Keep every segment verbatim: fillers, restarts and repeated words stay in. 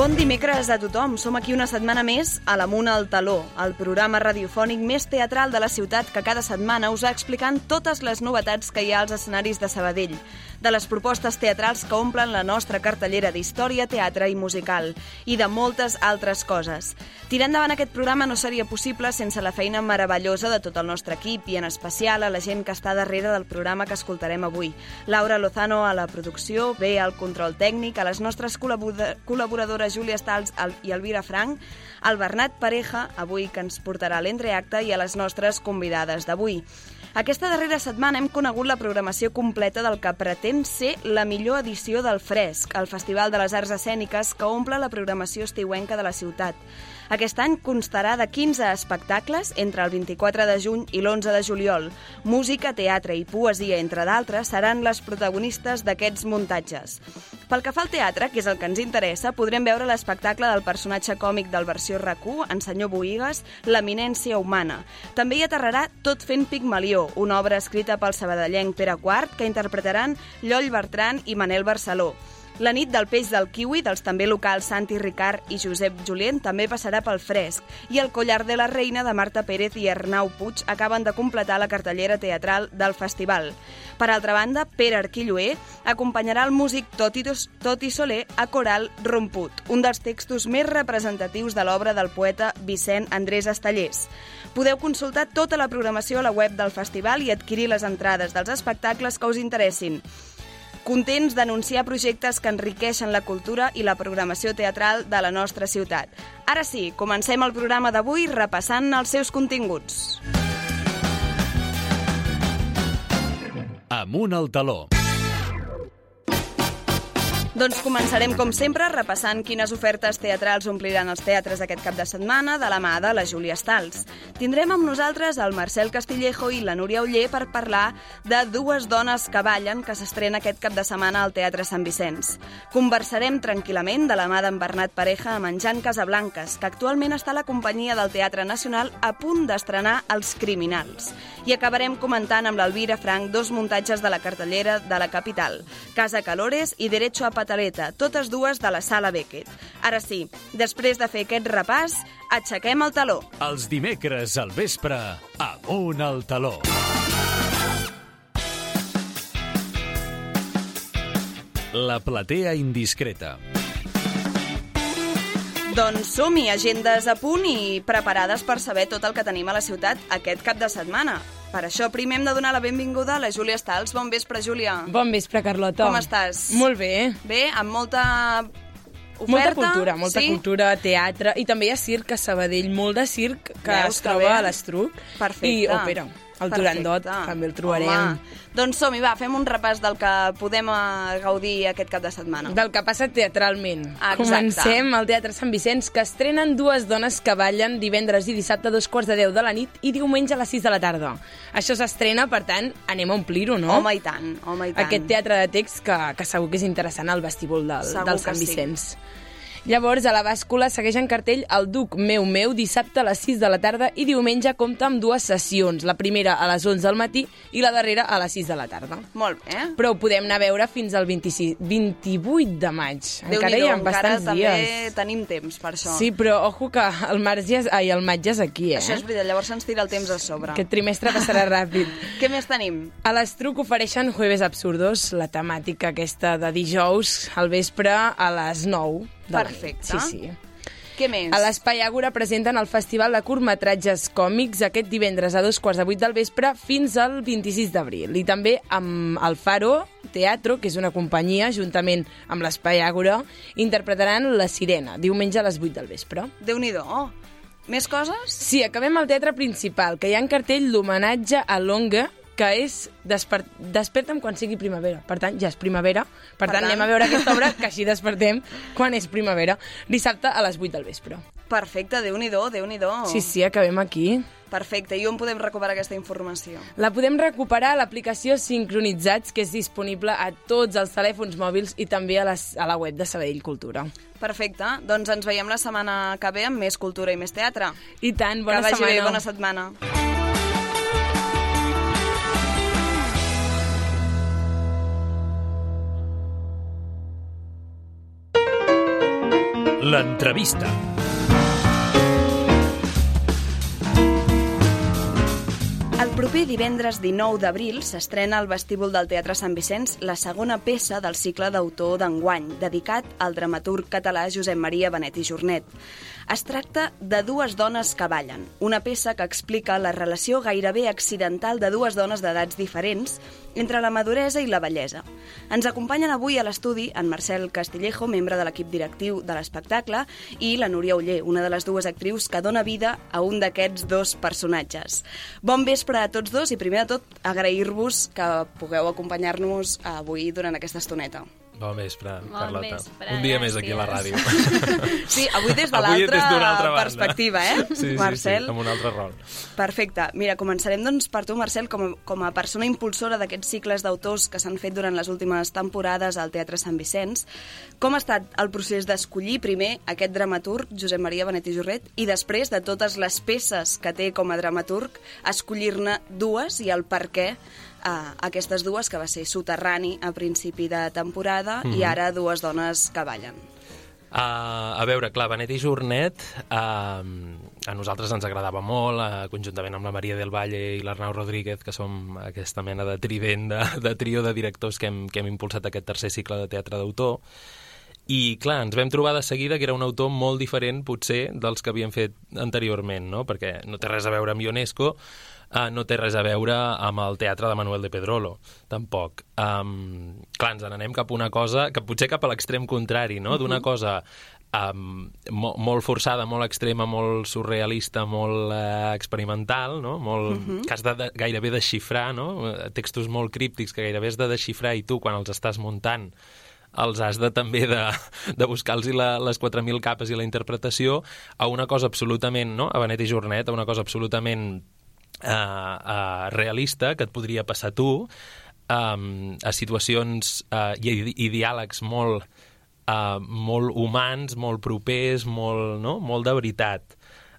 Bon dimecres a tothom. Som aquí una setmana més a l'Amunt al Taló, el programa radiofònic més teatral de la ciutat que cada setmana us va explicant totes les novetats que hi ha als escenaris de Sabadell, de les propostes teatrals que omplen la nostra cartellera d'història, teatre i musical, i de moltes altres coses. Tirar endavant aquest programa no seria possible sense la feina meravellosa de tot el nostre equip i en especial a la gent que està darrere del programa que escoltarem avui. Laura Lozano a la producció, bé al control tècnic, a les nostres col·laboradores Júlia Stals i Elvira Frank, al Bernat Pareja, avui que ens portarà l'entreacte, i a les nostres convidades d'avui. Aquesta darrera setmana hem conegut la programació completa del que pretén ser la millor edició del Fresc, el Festival de les Arts Escèniques que omple la programació estiuenca de la ciutat. Aquest any constarà de quinze espectacles entre el vint-i-quatre de juny i l'onze de juliol. Música, teatre i poesia, entre d'altres, seran les protagonistes d'aquests muntatges. Pel que fa al teatre, que és el que ens interessa, podrem veure l'espectacle del personatge còmic del versió R A C U, en senyor Boïgues, L'eminència humana. També hi aterrarà Tot fent Pigmalió, una obra escrita pel sabadellenc Pere Quart, que interpretaran Lloll Bertran i Manel Barceló. La nit del peix del kiwi, dels també locals Santi Ricard i Josep Julien, també passarà pel Fresc, i El collar de la reina de Marta Pérez i Arnau Puig acaben de completar la cartellera teatral del festival. Per altra banda, Pere Arquilloé acompanyarà el músic Toti, Toti Soler a Coral Romput, un dels textos més representatius de l'obra del poeta Vicent Andrés Estellers. Podeu consultar tota la programació a la web del festival i adquirir les entrades dels espectacles que us interessin. Contents d'anunciar projectes que enriqueixen la cultura i la programació teatral de la nostra ciutat. Ara sí, comencem el programa d'avui repassant els seus continguts. Amunt al taló. Doncs començarem, com sempre, repassant quines ofertes teatrals ompliran els teatres aquest cap de setmana de la mà de la Júlia Stals. Tindrem amb nosaltres el Marcel Castillejo i la Núria Oller per parlar de Dues dones que ballen, que s'estrena aquest cap de setmana al Teatre Sant Vicenç. Conversarem tranquil·lament de la mà d'en Bernat Pareja amb en Jan Casablancas, que actualment està a la companyia del Teatre Nacional a punt d'estrenar Els Criminals. I acabarem comentant amb l'Elvira Frank dos muntatges de la cartellera de la capital, Casa Calores i Derecho a Pataleta, totes dues de la Sala Beckett. Ara sí, després de fer aquest repàs, aixequem el taló. Els dimecres al vespre, Amunt al taló. La platea indiscreta. Doncs som-hi, agendes a punt i preparades per saber tot el que tenim a la ciutat aquest cap de setmana. Per això primer hem de donar la benvinguda a la Júlia Stals. Bon vespre, Júlia. Bon vespre, Carlota. Com estàs? Molt bé. Bé, amb molta oferta. Molta cultura, molta sí? cultura, teatre, i també hi ha circ a Sabadell, molt de circ que Veus es que troba bé? a l'Estruc. Perfecte. I òpera. El Turandot també el trobarem. Home. Doncs som-hi, va, fem un repàs del que podem gaudir aquest cap de setmana. Del que passa teatralment. Exacte. Comencem al Teatre Sant Vicenç, que estrenen Dues dones que ballen divendres i dissabte a dos quarts de deu de la nit i diumenge a les sis de la tarda. Això s'estrena, per tant, anem a omplir-ho, no? Home, i tant, home, i tant. Aquest teatre de text que, que segur que és interessant al vestíbul del, del Sant sí. Vicenç. Llavors, a la bàscula segueix en cartell El Duc meu meu, dissabte a les sis de la tarda, i diumenge compta amb dues sessions, la primera a les onze del matí i la darrera a les sis de la tarda. Molt bé. Però ho podem anar a veure fins al vint-i-sis, vint-i-vuit de maig. Encara hi ha bastants encara dies. també tenim temps per això. Sí, però ojo que el març ja és, ai, el maig ja és aquí, eh? Això és veritat, llavors se'ns tira el temps a sobre. Aquest trimestre passarà ràpid. Què més tenim? A l'Estruc ofereixen Jueves Absurdos, la temàtica aquesta de dijous al vespre a les nou. Perfecte. Sí, sí. Què més? A l'Espai Àgora presenten el Festival de Curtmetratges Còmics aquest divendres a dos quarts de vuit del vespre fins al vint-i-sis d'abril. I també amb el Faro Teatro, que és una companyia, juntament amb l'Espai Àgora, interpretaran La Sirena, diumenge a les vuit del vespre. Déu-n'hi-do. Més coses? Sí, acabem al teatre principal, que hi ha en cartell l'homenatge a Longa, que és Desper... Desperta'm quan sigui primavera. Per tant, ja és primavera. Per, per tant, tant, anem a veure aquesta obra, que així despertem quan és primavera. Dissabte a les vuit del vespre. Perfecte, Déu-n'hi-do, Déu-n'hi-do. Sí, sí, acabem aquí. Perfecte, i on podem recuperar aquesta informació? La podem recuperar a l'aplicació Sincronitzats, que és disponible a tots els telèfons mòbils i també a, les, a la web de Sabadell Cultura. Perfecte, doncs ens veiem la setmana que ve amb més cultura i més teatre. I tant, bona setmana. Que vagi setmana. bé, bona setmana. L'entrevista. El proper divendres dinou d'abril s'estrena al vestíbul del Teatre Sant Vicenç la segona peça del cicle d'autor d'enguany, dedicat al dramaturg català Josep Maria Benet i Jornet. Es tracta de Dues dones que ballen, una peça que explica la relació gairebé accidental de dues dones d'edats diferents entre la maduresa i la vellesa. Ens acompanyen avui a l'estudi en Marcel Castillejo, membre de l'equip directiu de l'espectacle, i la Núria Oller, una de les dues actrius que dona vida a un d'aquests dos personatges. Bon vespre a tots dos i primer de tot agrair-vos que pugueu acompanyar-nos avui durant aquesta estoneta. Bon vespre, bon Carlota. Vespre, un dia gràcies. més aquí a la ràdio. Sí, avui des de Avui des d'una altra l'altra banda. perspectiva, eh, Sí, sí, Marcel? sí, amb un altre rol. Perfecte. Mira, començarem doncs per tu, Marcel, com a, com a persona impulsora d'aquests cicles d'autors que s'han fet durant les últimes temporades al Teatre Sant Vicenç. Com ha estat el procés d'escollir primer aquest dramaturg, Josep Maria Benet i Jornet, i després de totes les peces que té com a dramaturg, escollir-ne dues i el per què Uh, aquestes dues, que va ser Soterrani a principi de temporada mm-hmm. i ara Dues dones que ballen. Uh, a veure, clar, Benet i Jornet uh, a nosaltres ens agradava molt, uh, conjuntament amb la Maria del Valle i l'Arnau Rodríguez, que som aquesta mena de trident, de, de trio de directors que hem, que hem impulsat aquest tercer cicle de teatre d'autor. I, clar, ens vam trobar de seguida que era un autor molt diferent, potser, dels que havíem fet anteriorment, no? Perquè no té res a veure amb Ionesco, Uh, no té res a veure amb el teatre de Manuel de Pedrolo, tampoc. Um, clar, ens n'anem cap a una cosa, que potser cap a l'extrem contrari, no? D'una cosa um, mo molt forçada, molt extrema, molt surrealista, molt uh, experimental, no? Molt, uh-huh. que has de, de gairebé desxifrar, no? Textos molt críptics que gairebé has de desxifrar i tu, quan els estàs muntant, els has de també de, de buscar-los les quatre mil capes i la interpretació, a una cosa absolutament, no? A Benet i Jornet, a una cosa absolutament Uh, uh, realista, que et podria passar a tu, um, a situacions uh, i, i diàlegs molt, uh, molt humans, molt propers, molt, no? Molt de veritat.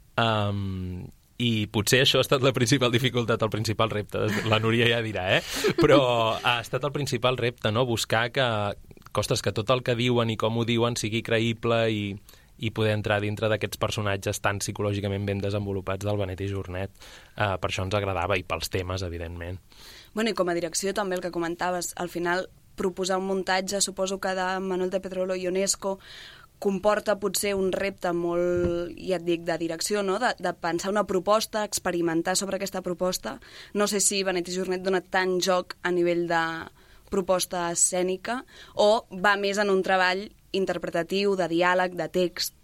Um, I potser això ha estat la principal dificultat, el principal repte. La Núria ja dirà, eh? Però ha estat el principal repte, no? Buscar que, que, ostres, que tot el que diuen i com ho diuen sigui creïble i i poder entrar dintre d'aquests personatges tan psicològicament ben desenvolupats del Benet i Jornet. Uh, per això ens agradava, i pels temes, evidentment. Bueno, i com a direcció també el que comentaves, al final proposar un muntatge, suposo que de Manuel de Pedrolo i Ionesco, comporta potser un repte molt, ja et dic, de direcció, no? de, de pensar una proposta, experimentar sobre aquesta proposta. No sé si Benet i Jornet dona tant joc a nivell de proposta escènica o va més en un treball interpretatiu, de diàleg, de text.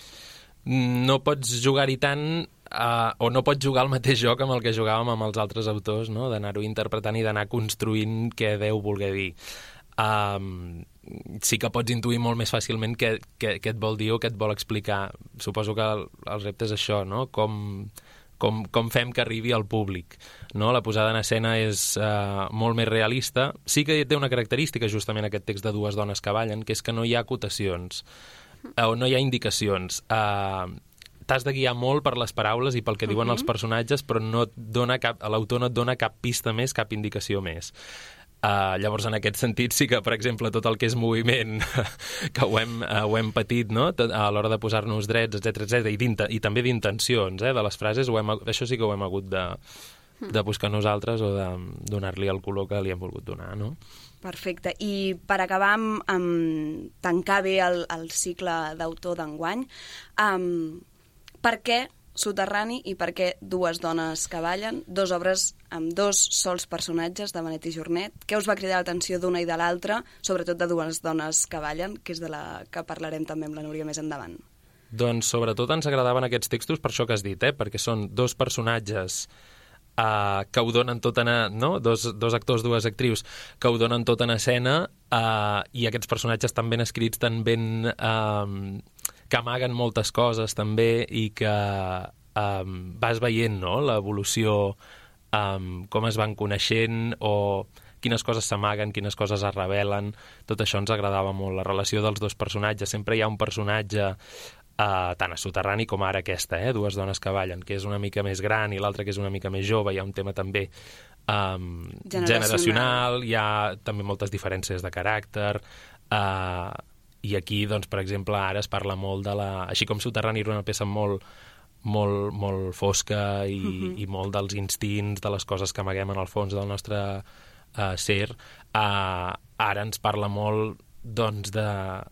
No pots jugar-hi tant, uh, o no pots jugar al mateix joc amb el que jugàvem amb els altres autors, no? D'anar-ho interpretant i d'anar construint què Déu volgué dir. Um, sí que pots intuir molt més fàcilment què, què, què et vol dir o què et vol explicar. Suposo que el, el repte és això, no? Com, com, com fem que arribi al públic, no? La posada en escena és uh, molt més realista. Sí que té una característica, justament, aquest text de Dues dones que ballen, que és que no hi ha acotacions, uh, o no hi ha indicacions. Uh, t'has de guiar molt per les paraules i pel que diuen uh-huh. els personatges, però no et dona cap, l'autor no et dona cap pista més, cap indicació més. Uh, llavors, en aquest sentit, sí que, per exemple, tot el que és moviment, que ho hem, uh, ho hem patit, no? A l'hora de posar-nos drets, etcètera, etcètera, i, i també d'intencions, eh? De les frases, ho hem, això sí que ho hem hagut de, de buscar nosaltres o de donar-li el color que li hem volgut donar, no? Perfecte. I per acabar amb, amb tancar bé el, el cicle d'autor d'enguany, um, per què Soterrani i per què Dues dones que ballen, dos obres amb dos sols personatges de Benet i Jornet? Què us va cridar l'atenció d'una i de l'altra, sobretot de Dues dones que ballen, que és de la que parlarem també amb la Núria més endavant? Doncs sobretot ens agradaven aquests textos per això que has dit, eh? Perquè són dos personatges Uh, que ho donen tot en... No? Dos, dos actors, dues actrius que ho donen tot en escena, uh, i aquests personatges tan ben escrits, tan ben... Uh, que amaguen moltes coses també, i que um, vas veient, no? L'evolució, um, com es van coneixent, o quines coses s'amaguen, quines coses es revelen. Tot això ens agradava molt, la relació dels dos personatges. Sempre hi ha un personatge, uh, tant a Soterrani com ara aquesta, eh? Dues dones que ballen, que és una mica més gran i l'altra que és una mica més jove. Hi ha un tema també um, generacional. generacional, hi ha també moltes diferències de caràcter, uh, i aquí, doncs, per exemple, ara es parla molt de la... Així com Soterrani era una peça molt, molt, molt fosca i, uh-huh. i molt dels instints, de les coses que amaguem en el fons del nostre uh, ser, uh, ara ens parla molt, doncs, de,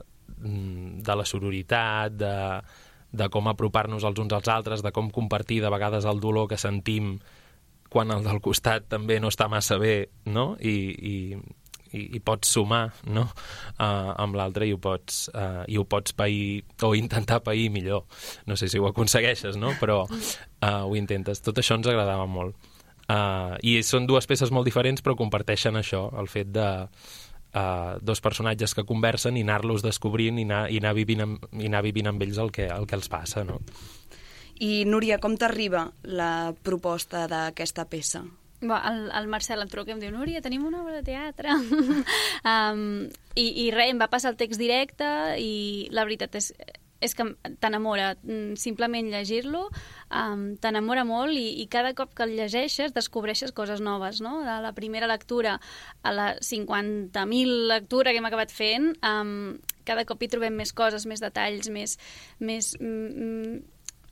de la sororitat, de, de com apropar-nos els uns als altres, de com compartir de vegades el dolor que sentim quan el del costat també no està massa bé, no? I, i, i, i pots sumar, no? Uh, amb l'altre i ho pots, uh, i ho pots pair o intentar pair millor. No sé si ho aconsegueixes, no? Però uh, ho intentes. Tot això ens agradava molt. Uh, I són dues peces molt diferents, però comparteixen això, el fet de uh, dos personatges que conversen i anar-los descobrint i anar, i anar, vivint, amb, i anar vivint amb ells el que, el que els passa, no? I, Núria, com t'arriba la proposta d'aquesta peça? Bé, el, el Marcel em truca i em diu, Núria, tenim una obra de teatre. um, i, I res, em va passar el text directe i la veritat és, és que t'enamora. Simplement llegir-lo um, t'enamora molt i, i cada cop que el llegeixes descobreixes coses noves, no? De la primera lectura a la cinquanta mil lectura que hem acabat fent, um, cada cop hi trobem més coses, més detalls, més... més mm,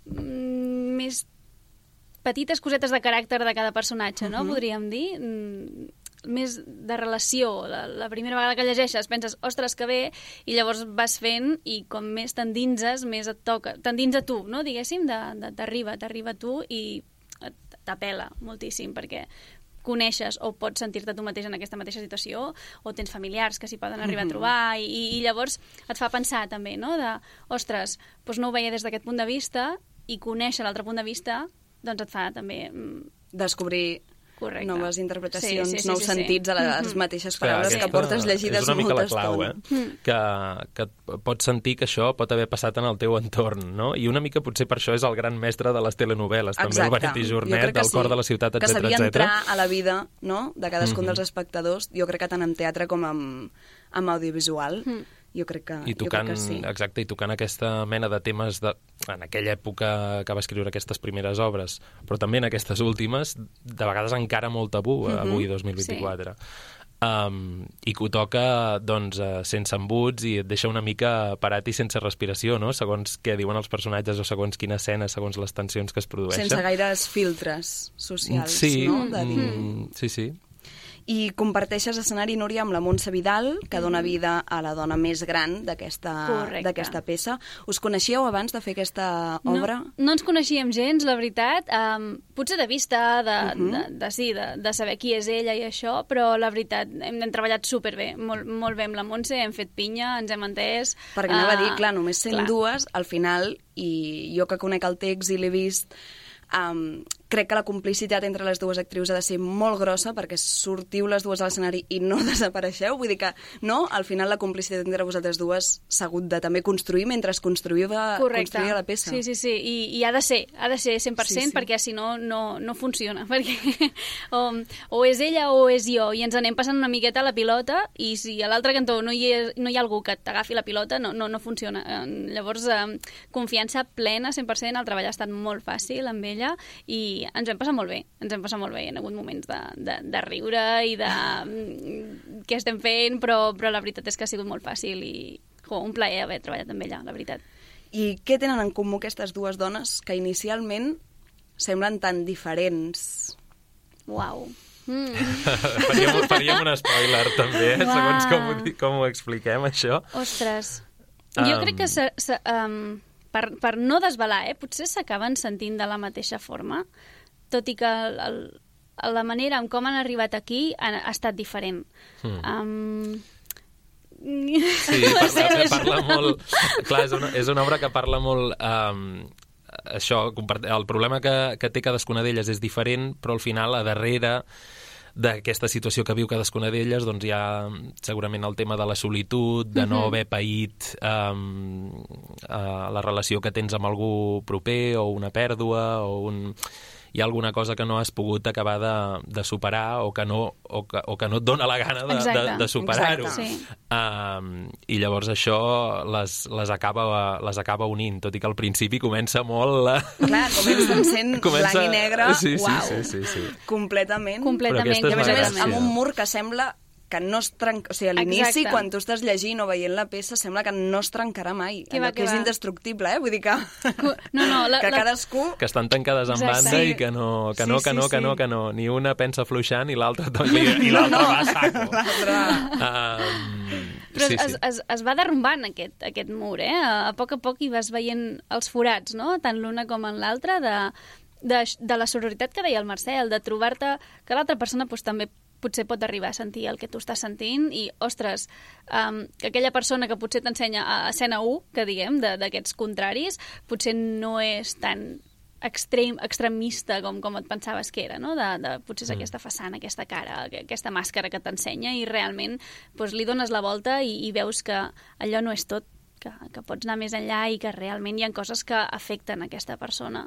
més petites cosetes de caràcter de cada personatge, no? Uh-huh. Podríem dir. Mm, més de relació. La, la primera vegada que llegeixes penses, ostres, que bé, i llavors vas fent i com més t'endinses, més et toca. T'endins a tu, no? Diguéssim, de, de, t'arriba, t'arriba a tu i t'apela moltíssim, perquè coneixes o pots sentir-te tu mateix en aquesta mateixa situació, o tens familiars que s'hi poden arribar a trobar, i, i llavors et fa pensar també, no? De, ostres, doncs no ho veia des d'aquest punt de vista, i conèixer l'altre punt de vista, doncs et fa també... Descobrir Correcte. Noves interpretacions, sí, sí, sí, sí, nous sí, sentits a les mm-hmm. mateixes paraules Clar, que portes llegides molta estona. És una mica la clau, eh? Mm. Que, que pots sentir que això pot haver passat en el teu entorn, no? I una mica potser per això és el gran mestre de les telenovel·les, Exacte. també el Benet i Jornet, del sí. Cor de la ciutat, etcètera, etcètera. Que sabia entrar a la vida, no?, de cadascun mm-hmm. dels espectadors, jo crec que tant en teatre com en, en audiovisual. Mm. Jo crec que, I tocant, jo crec que sí. Exacte, i tocant aquesta mena de temes de, en aquella època que va escriure aquestes primeres obres, però també en aquestes últimes, de vegades encara molt tabú, mm-hmm. avui, dos mil vint-i-quatre. Sí. Um, I que ho toca, doncs, uh, sense embuts i et deixa una mica parat i sense respiració, no?, segons què diuen els personatges o segons quina escena, segons les tensions que es produeixen. Sense gaires filtres socials, sí, no? De dir... mm, sí, sí. I comparteixes escenari, Núria, amb la Montse Vidal, que dona vida a la dona més gran d'aquesta peça. Us coneixíeu abans de fer aquesta obra? No, no ens coneixíem gens, la veritat. Um, potser de vista, de, uh-huh. de, de, sí, de, de saber qui és ella i això, però la veritat, hem, hem treballat superbé, molt, molt bé amb la Montse, hem fet pinya, ens hem entès. Perquè anava uh, a dir, clar, només sent clar. dues, al final, i jo que conec el text i l'he vist... Um, crec que la complicitat entre les dues actrius ha de ser molt grossa perquè sortiu les dues a l'escenari i no desapareixeu. Vull dir que, no, al final la complicitat entre vosaltres dues s'ha hagut de també construir mentre es construïa, construïa la peça. Sí, sí, sí, I, i ha de ser, ha de ser cent per cent sí, sí. perquè si no, no, no funciona. Perquè o, o és ella o és jo, i ens anem passant una miqueta la pilota, i si a l'altre cantó no hi, és, no hi ha algú que t'agafi la pilota, no, no, no funciona. Llavors, eh, confiança plena, cent per cent, el treball ha estat molt fàcil amb ella, i ens hem passat molt bé, ens hem passat molt bé. Hi ha hagut moments de, de, de riure i de què estem fent, però, però la veritat és que ha sigut molt fàcil i jo, un plaer haver treballat amb ella, la veritat. I què tenen en comú aquestes dues dones que inicialment semblen tan diferents? Uau! Mm. faríem, faríem un spoiler també, eh? Segons com, com ho expliquem, això. Ostres, um... jo crec que... Se, se, um... Per, per no desvelar, eh, potser s'acaben sentint de la mateixa forma, tot i que el, el, la manera en com han arribat aquí ha, ha estat diferent. Mm. Um... Sí, parla, parla molt... Clar, és una, és una obra que parla molt... Um, això, el problema que, que té cadascuna d'elles és diferent, però al final, a darrere d'aquesta situació que viu cadascuna d'elles, doncs hi ha segurament el tema de la solitud, de no haver paït um, uh, la relació que tens amb algú proper, o una pèrdua, o un... hi ha alguna cosa que no has pogut acabar de, de superar o que, no, o, que, o que no et dona la gana de, exacte, de, de superar-ho. Sí. Um, I llavors això les, les, acaba, les acaba unint, tot i que al principi comença molt... Clar, comencen sent comença... blanc i negre, sí, sí, uau, sí, sí, sí. completament. Completament. I a més a més, amb un mur que sembla que no es trenca... O sigui, a l'inici, quan tu estàs llegint o veient la peça, sembla que no es trencarà mai. Que va, que, que és va. indestructible, eh? Vull dir que... No, no, la, que la... cadascú... Que estan tancades en Exacte. banda i que no, que no, Sí, que no, sí, que sí. no, que no. Ni una pensa fluixant i l'altra i, i l'altra No, no. va a saco. L'altre... Um, Però sí, es, sí. es, es va derrumbant aquest, aquest mur, eh? A poc a poc hi vas veient els forats, no? Tant l'una com en l'altra, de, de, de la sororitat que deia el Marcel, de trobar-te que l'altra persona pues, també potser pot arribar a sentir el que tu estàs sentint i, ostres, um, que aquella persona que potser t'ensenya a escena u, que diguem, d'aquests contraris, potser no és tan extrem, extremista com, com et pensaves que era, no? De, de potser és mm. aquesta façana, aquesta cara, aquesta màscara que t'ensenya i realment doncs, li dones la volta i, i veus que allò no és tot, que, que pots anar més enllà i que realment hi ha coses que afecten aquesta persona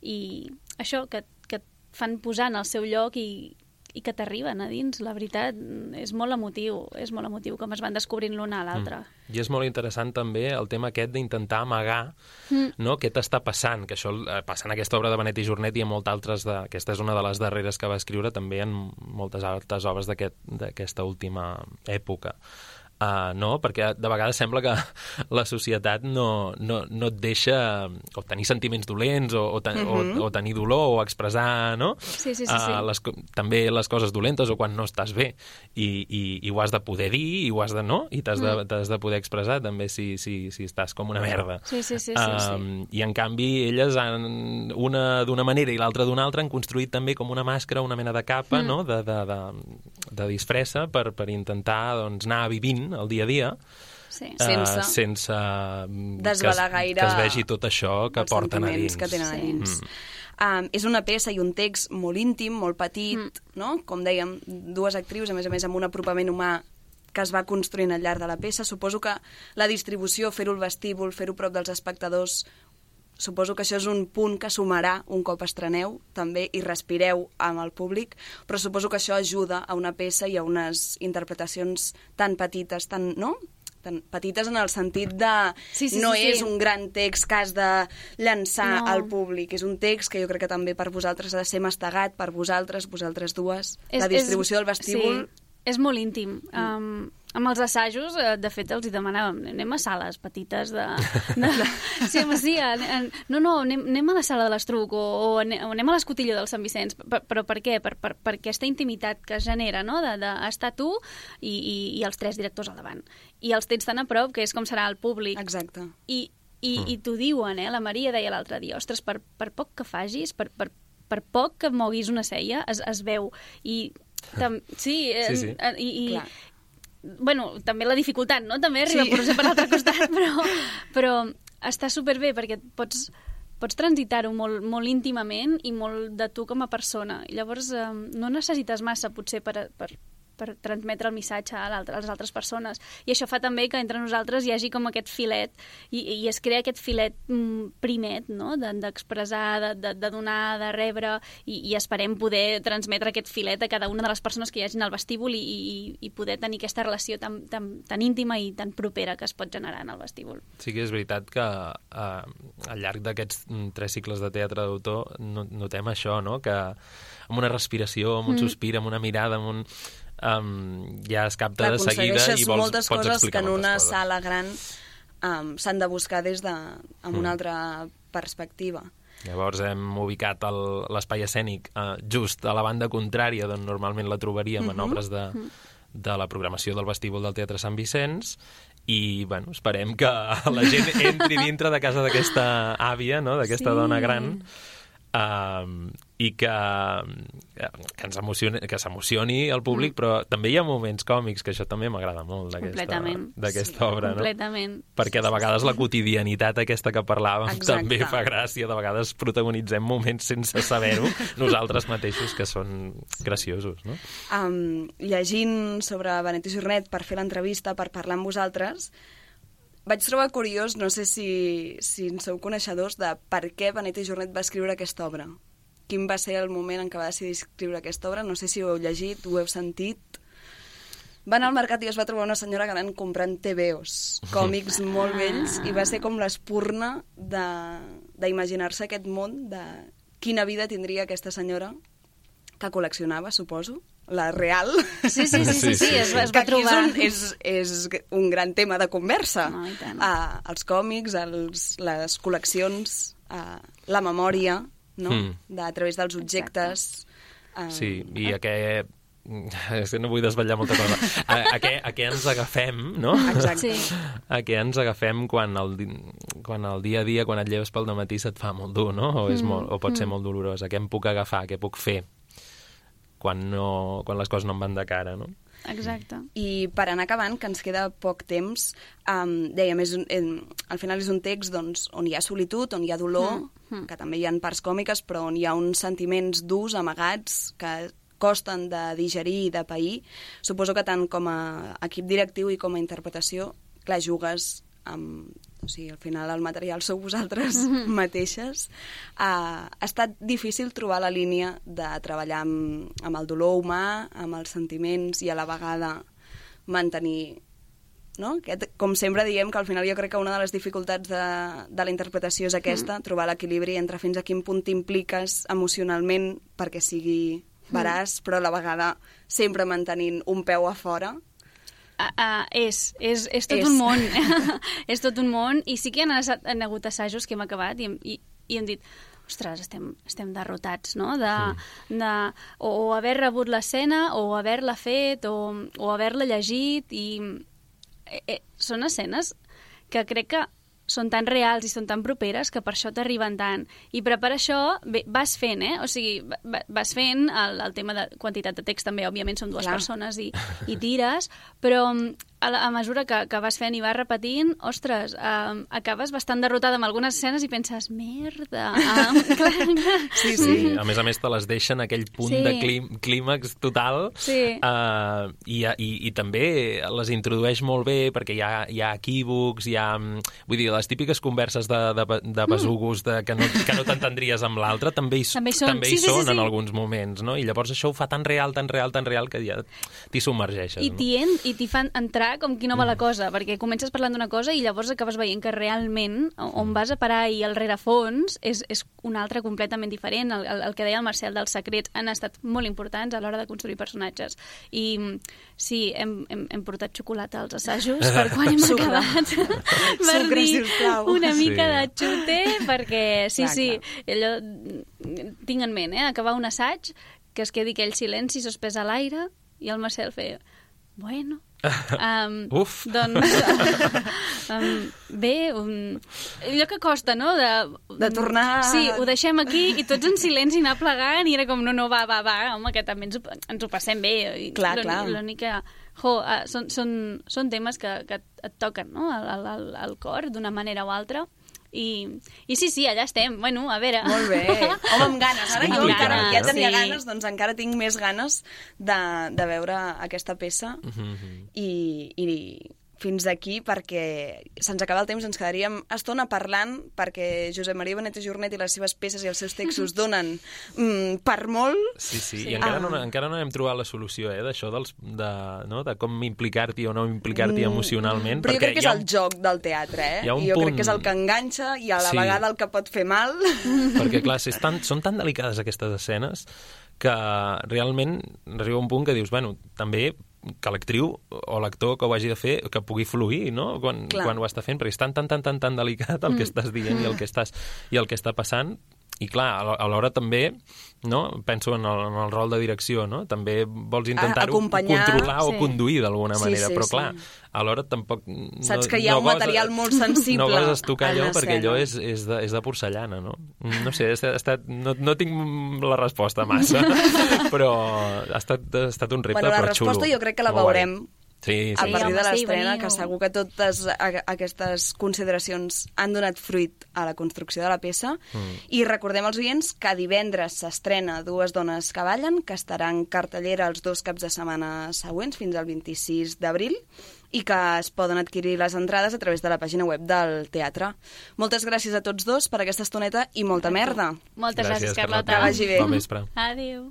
i això, que, que et fan posar en el seu lloc i i que t'arriben a dins, la veritat, és molt emotiu, és molt emotiu com es van descobrint l'una a l'altra. Mm. I és molt interessant també el tema aquest d'intentar amagar mm. no, què t'està passant, que això passa en aquesta obra de Benet i Jornet i en moltes altres, de, aquesta és una de les darreres que va escriure, també en moltes altres obres d'aquesta aquest, última època. Uh, no, perquè de vegades sembla que la societat no, no, no et deixa o tenir sentiments dolents o, o, ten, uh-huh. o, o tenir dolor o expressar, no? Sí, sí, sí, uh, sí. Les, també les coses dolentes o quan no estàs bé i, i, i ho has de poder dir i ho has de, no? I t'has de, mm. de poder expressar també si, si, si estàs com una merda. Sí, sí, sí, sí, uh, sí. I en canvi elles han, una d'una manera i l'altra d'una altra han construït també com una màscara, una mena de capa, mm. no? de, de, de, de disfressa per, per intentar doncs, anar vivint el dia a dia sí. uh, sense, sense desvelar que es, gaire que es vegi tot això que porten a dins. Que tenen sí. a dins. Mm. Um, és una peça i un text molt íntim, molt petit, mm. no? Com dèiem, dues actrius, a més a més amb un apropament humà que es va construint al llarg de la peça. Suposo que la distribució, fer-ho al vestíbul, fer-ho prop dels espectadors, suposo que això és un punt que sumarà un cop estreneu, també, i respireu amb el públic, però suposo que això ajuda a una peça i a unes interpretacions tan petites, tan, no? Tan petites en el sentit de... Sí, sí, no sí, és sí. un gran text que has de llançar No. al públic. És un text que jo crec que també per vosaltres ha de ser mastegat, per vosaltres, vosaltres dues. És, la distribució és, del vestíbul... Sí, és molt íntim. Um, amb els assajos, eh, de fet, els hi demanàvem, anem a sales petites de... de... Sí, home, sí, en, en... no, no, anem, anem a la sala de l'Estruc o, o anem, o anem a l'escotilla del Sant Vicenç. Per, però per què? Per, per, per aquesta intimitat que es genera, no?, d'estar tu i, i, i els tres directors al davant. I els tens tan a prop que és com serà el públic. Exacte. I, i, mm. i t'ho diuen, eh? La Maria deia l'altre dia, ostres, per, per poc que facis, per, per, per poc que moguis una cella, es, es veu. I tam, sí, sí, sí. Eh, i, i Clar. bueno, també la dificultat, no? També arriba Sí. sí. per l'altre costat, però, però està superbé perquè pots, pots transitar-ho molt, molt íntimament i molt de tu com a persona. I llavors eh, no necessites massa, potser, per, per, per transmetre el missatge a, a les altres persones. I això fa també que entre nosaltres hi hagi com aquest filet i, i es crea aquest filet mm, primet, no?, d'expressar, de, de, de donar, de rebre, i, i esperem poder transmetre aquest filet a cada una de les persones que hi hagin al vestíbul i, i, i poder tenir aquesta relació tan, tan, tan íntima i tan propera que es pot generar en el vestíbul. Sí que és veritat que eh, al llarg d'aquests tres cicles de teatre d'autor notem això, no?, que amb una respiració, amb un mm. sospir, amb una mirada, amb un... Um, ja es capta Clar, de seguida i vols, moltes pots coses explicar que en una coses. sala gran um, s'han de buscar des de, amb una Mm. altra perspectiva. Llavors hem ubicat l'espai escènic uh, just a la banda contrària d'on normalment la trobaríem Mm-hmm. en obres de, de la programació del vestíbul del Teatre Sant Vicenç i bueno, esperem que la gent entri dintre de casa d'aquesta àvia, no?, d'aquesta Sí. dona gran, Uh, i que, que ens emocioni, que s'emocioni el públic, mm. però també hi ha moments còmics, que això també m'agrada molt d'aquesta sí, obra, completament. No? Perquè de vegades la quotidianitat aquesta que parlàvem Exacte. també fa gràcia, de vegades protagonitzem moments sense saber-ho nosaltres mateixos, que són graciosos, no? Um, llegint sobre Benet i Jornet per fer l'entrevista, per parlar amb vosaltres, vaig trobar curiós, no sé si, si en sou coneixedors, de per què Benet i Jornet va escriure aquesta obra. Quin va ser el moment en què va decidir escriure aquesta obra? No sé si ho heu llegit, ho heu sentit. Va anar al mercat i es va trobar una senyora gran comprant T V Os, còmics molt vells, i va ser com l'espurna d'imaginar-se aquest món, de quina vida tindria aquesta senyora que col·leccionava, suposo, la real. Sí, sí, sí, sí, sí, sí, sí. Es, va, es que va aquí trobar. és un, és, és un gran tema de conversa. No, i tant. Uh, els còmics, els, les col·leccions, uh, la memòria, no? Mm. De, a través dels objectes. Uh, Sí, i a què... És que no vull desvetllar molta cosa. A, a, què, a què ens agafem, no? Exacte. Sí. A què ens agafem quan el, di- quan el dia a dia, quan et lleves pel dematí, se't fa molt dur, no? O, és molt, o pot ser molt dolorós. A què em puc agafar, què puc fer quan, no, quan les coses no em van de cara, no? Exacte. I per anar acabant, que ens queda poc temps, um, dèiem, és un, en, al final és un text doncs, on hi ha solitud, on hi ha dolor, mm. que també hi ha parts còmiques, però on hi ha uns sentiments durs, amagats, que costen de digerir i de pair. Suposo que tant com a equip directiu i com a interpretació, clar, jugues amb... O sigui, al final el material sou vosaltres mateixes. Uh, ha estat difícil trobar la línia de treballar amb, amb el dolor humà, amb els sentiments i a la vegada mantenir... No? Aquest, com sempre diem que al final jo crec que una de les dificultats de, de la interpretació és aquesta, mm. trobar l'equilibri entre fins a quin punt t'impliques emocionalment perquè sigui veraç, mm. però a la vegada sempre mantenint un peu a fora. Uh, uh, és, és, és tot És. un món. És tot un món, i sí que hi ha, han hagut assajos que hem acabat i, i, i hem dit, ostres, estem, estem derrotats, no? De, mm. de, o, o haver rebut l'escena, o haver-la fet, o, o haver-la llegit, i eh, eh, són escenes que crec que són tan reals i són tan properes que per això t'arriben tant. I per, per això bé, vas fent, eh? O sigui, va, vas fent el, el tema de quantitat de text també, òbviament som dues Clar. persones i, i tires, però a, la, a mesura que, que vas fent i vas repetint, ostres, um, acabes bastant derrotada amb algunes escenes i penses, merda, um, clar, clar. Sí, Sí, a més a més te les deixen aquell punt Sí. de clí- clímax total, Sí. uh, i, i, i també les introdueix molt bé perquè hi ha, hi ha equívocs, hi ha... Vull dir, les típiques converses de, de, de besugos de, que no, que no t'entendries amb l'altre també hi, També hi són. també Sí, hi sí, sí, són sí. en alguns moments, no? I llavors això ho fa tan real, tan real, tan real que ja t'hi submergeixes. I no? t'hi en- i t'hi fan entrar com qui no va la cosa, perquè comences parlant d'una cosa i llavors acabes veient que realment on vas a parar i el rerefons és, és un altre completament diferent. El, el, el que deia el Marcel dels secrets han estat molt importants a l'hora de construir personatges. I sí, hem, hem, hem portat xocolata als assajos per quan hem Sucre. acabat. per Sucre, dir sisplau. una mica Sí. de xute, perquè sí, Clar, sí, clar. allò tinc en ment, eh, acabar un assaig, que es quedi aquell silenci suspès a l'aire i el Marcel feia, bueno... Um, Uf. Doncs, um, bé, um, allò que costa, no? De, De tornar- Sí, ho deixem aquí i tots en silenci anar plegant i era com, no, no, va, va, va, home, que també ens ho, ens ho passem bé. I Clar, l'únic- clar. L'únic que... Jo, uh, són, són, són temes que, que et toquen, no?, al, al, al cor, d'una manera o altra. I, I sí, sí, allà estem. Bueno, a veure... Molt bé. Home, amb ganes. Ara És jo complicat, encara ja eh? tenia Sí. ganes, doncs encara tinc més ganes de, de veure aquesta peça. Mhm. I, i fins aquí, perquè se'ns acaba el temps, ens quedaríem estona parlant, perquè Josep Maria Benet i Jornet i les seves peces i els seus textos donen mm, per molt. Sí, sí, Sí. i encara, Ah. no, encara no hem trobat la solució, eh, d'això, dels, de, no, de com implicar-t'hi o no implicar-t'hi emocionalment. Mm, Però jo perquè crec que hi és ha el joc del teatre, eh? hi ha un I jo punt- crec que és el que enganxa i a la Sí. vegada el que pot fer mal. Perquè, clar, és tan, són tan delicades aquestes escenes que realment arriba un punt que dius, bueno, també que l'actriu o l'actor que ho hagi de fer que pugui fluir, no?, quan, Clar. quan ho està fent, perquè és tan, tan, tan, tan, tan delicat el que estàs dient i el que, estàs, i el que està passant. I clar, a l'ho- alhora també, no?, penso en el, en el rol de direcció, no?, també vols intentar-ho acompanyar, controlar o sí. conduir d'alguna Sí, manera, sí, però sí. clar, alhora tampoc... Saps no, que hi ha no un goses- material molt sensible No goses tocar en allò perquè allò escena. és, és, de, és de porcellana, no? No sé, ha estat, no, no tinc la resposta massa, però ha estat, ha estat un repte, Bueno, la però xulo. resposta jo crec que la Molt guai. veurem Sí, a sí. partir home, de sí, l'estrena, veniu. que segur que totes a- aquestes consideracions han donat fruit a la construcció de la peça. Mm. I recordem als oients que divendres s'estrena Dues dones que ballen, que estarà en cartellera els dos caps de setmana següents, fins al vint-i-sis d'abril, i que es poden adquirir les entrades a través de la pàgina web del teatre. Moltes gràcies a tots dos per aquesta estoneta i molta merda. Moltes gràcies, Carlota. Que vagi bé. Bon vespre. Adéu.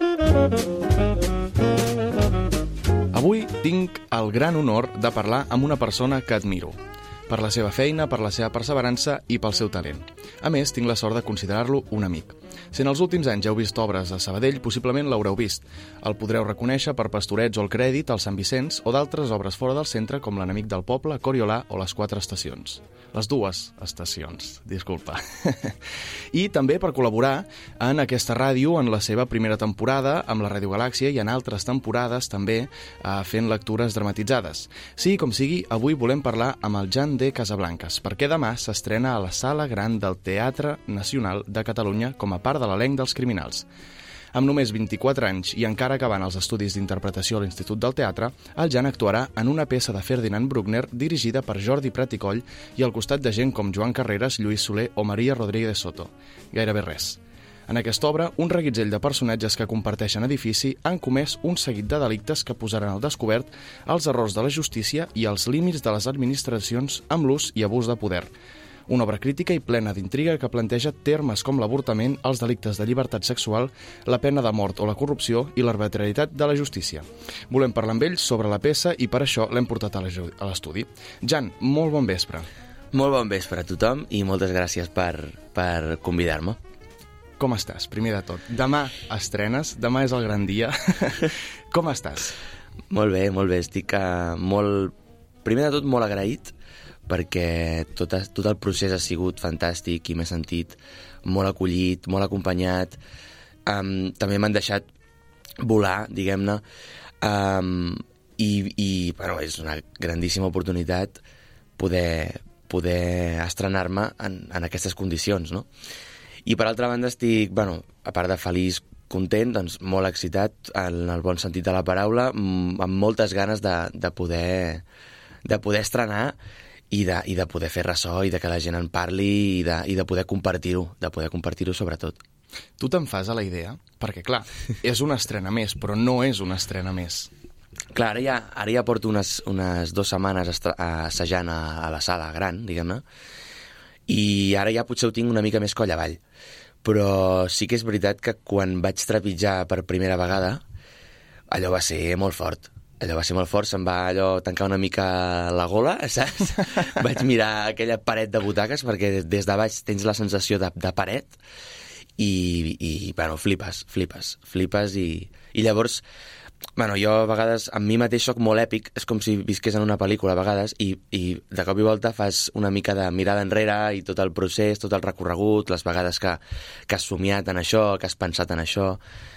Avui tinc el gran honor de parlar amb una persona que admiro, per la seva feina, per la seva perseverança i pel seu talent. A més, tinc la sort de considerar-lo un amic. Si en els últims anys heu vist obres a Sabadell, possiblement l'haureu vist. El podreu reconèixer per Pastorets o el Crèdit, al Sant Vicenç, o d'altres obres fora del centre, com L'Enemic del Poble, Coriolà o Les Quatre Estacions. Les dues estacions, disculpa. I també per col·laborar en aquesta ràdio en la seva primera temporada, amb la Ràdio Galàxia, i en altres temporades també eh, fent lectures dramatitzades. Sí, com sigui, avui volem parlar amb el Jan de Casablancas, perquè demà s'estrena a la Sala Gran del Teatre Nacional de Catalunya com a part de l'elenc dels Criminals. Amb només vint-i-quatre anys i encara acabant els estudis d'interpretació a l'Institut del Teatre, el Jan actuarà en una peça de Ferdinand Bruckner dirigida per Jordi Prat i Coll i al costat de gent com Joan Carreras, Lluís Soler o Maria Rodríguez Soto. Gairebé res. En aquesta obra, un reguitzell de personatges que comparteixen edifici han comès un seguit de delictes que posaran al descobert els errors de la justícia i els límits de les administracions amb l'ús i abús de poder. Una obra crítica i plena d'intriga que planteja termes com l'avortament, els delictes de llibertat sexual, la pena de mort o la corrupció i l'arbitrarietat de la justícia. Volem parlar amb ells sobre la peça i per això l'hem portat a l'estudi. Jan, molt bon vespre. Molt bon vespre a tothom i moltes gràcies per, per convidar-me. Com estàs, primer de tot? Demà estrenes, demà és el gran dia. Com estàs? Molt bé, molt bé. Estic uh, molt... Primer de tot, molt agraït perquè tot, tot el procés ha sigut fantàstic i m'he sentit molt acollit, molt acompanyat. Um, també m'han deixat volar, diguem-ne, um, i, i bueno, és una grandíssima oportunitat poder, poder estrenar-me en, en aquestes condicions, no? I per altra banda estic, bueno, a part de feliç, content, doncs molt excitat en el bon sentit de la paraula, amb moltes ganes de, de, poder, de poder estrenar i de, i de poder fer ressò i de que la gent en parli i de, i de poder compartir-ho, de poder compartir-ho sobretot. Tu te'n fas a la idea? Perquè, clar, és una estrena més, però no és una estrena més. Clar, ara ja, ara ja porto unes, unes dues setmanes assajant a, a la sala gran, diguem-ne, i ara ja potser ho tinc una mica més coll avall. Però sí que és veritat que quan vaig trepitjar per primera vegada, allò va ser molt fort. Allò va ser molt fort, se'm va allò tancar una mica la gola, saps? Vaig mirar aquella paret de butaques, perquè des de baix tens la sensació de, de paret, i, i bueno, flipes, flipes, flipes, i, i llavors, bueno, jo a vegades, amb mi mateix soc molt èpic, és com si visqués en una pel·lícula a vegades, i, i de cop i volta fas una mica de mirada enrere, i tot el procés, tot el recorregut, les vegades que, que has somiat en això, que has pensat en això,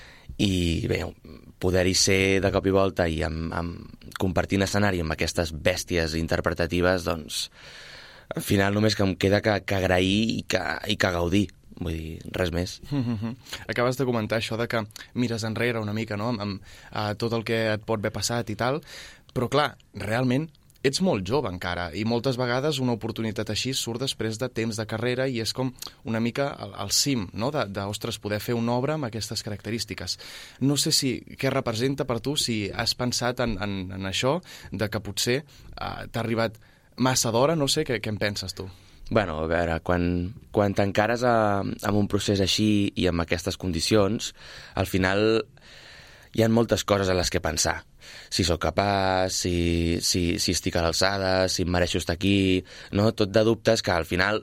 i bé, poder-hi ser de cop i volta i amb, amb, compartint escenari amb aquestes bèsties interpretatives, doncs al final només que em queda que, que agrair i que, i que gaudir, vull dir, res més. Mm-hmm. Acabes de comentar això de que mires enrere una mica, no?, amb, amb uh, tot el que et pot haver passat i tal, però clar, realment ets molt jove encara i moltes vegades una oportunitat així surt després de temps de carrera i és com una mica el, el cim, no?, de, de, ostres, poder fer una obra amb aquestes característiques. No sé si què representa per tu, si has pensat en, en, en això, de que potser uh, t'ha arribat massa d'hora, no sé, què, què en penses tu? Bueno, a veure, quan, quan t'encares a, amb un procés així i amb aquestes condicions, al final hi ha moltes coses a les que pensar. Si sóc capaç, si, si, si estic a l'alçada, si em mereixo estar aquí, no? Tot de dubtes que al final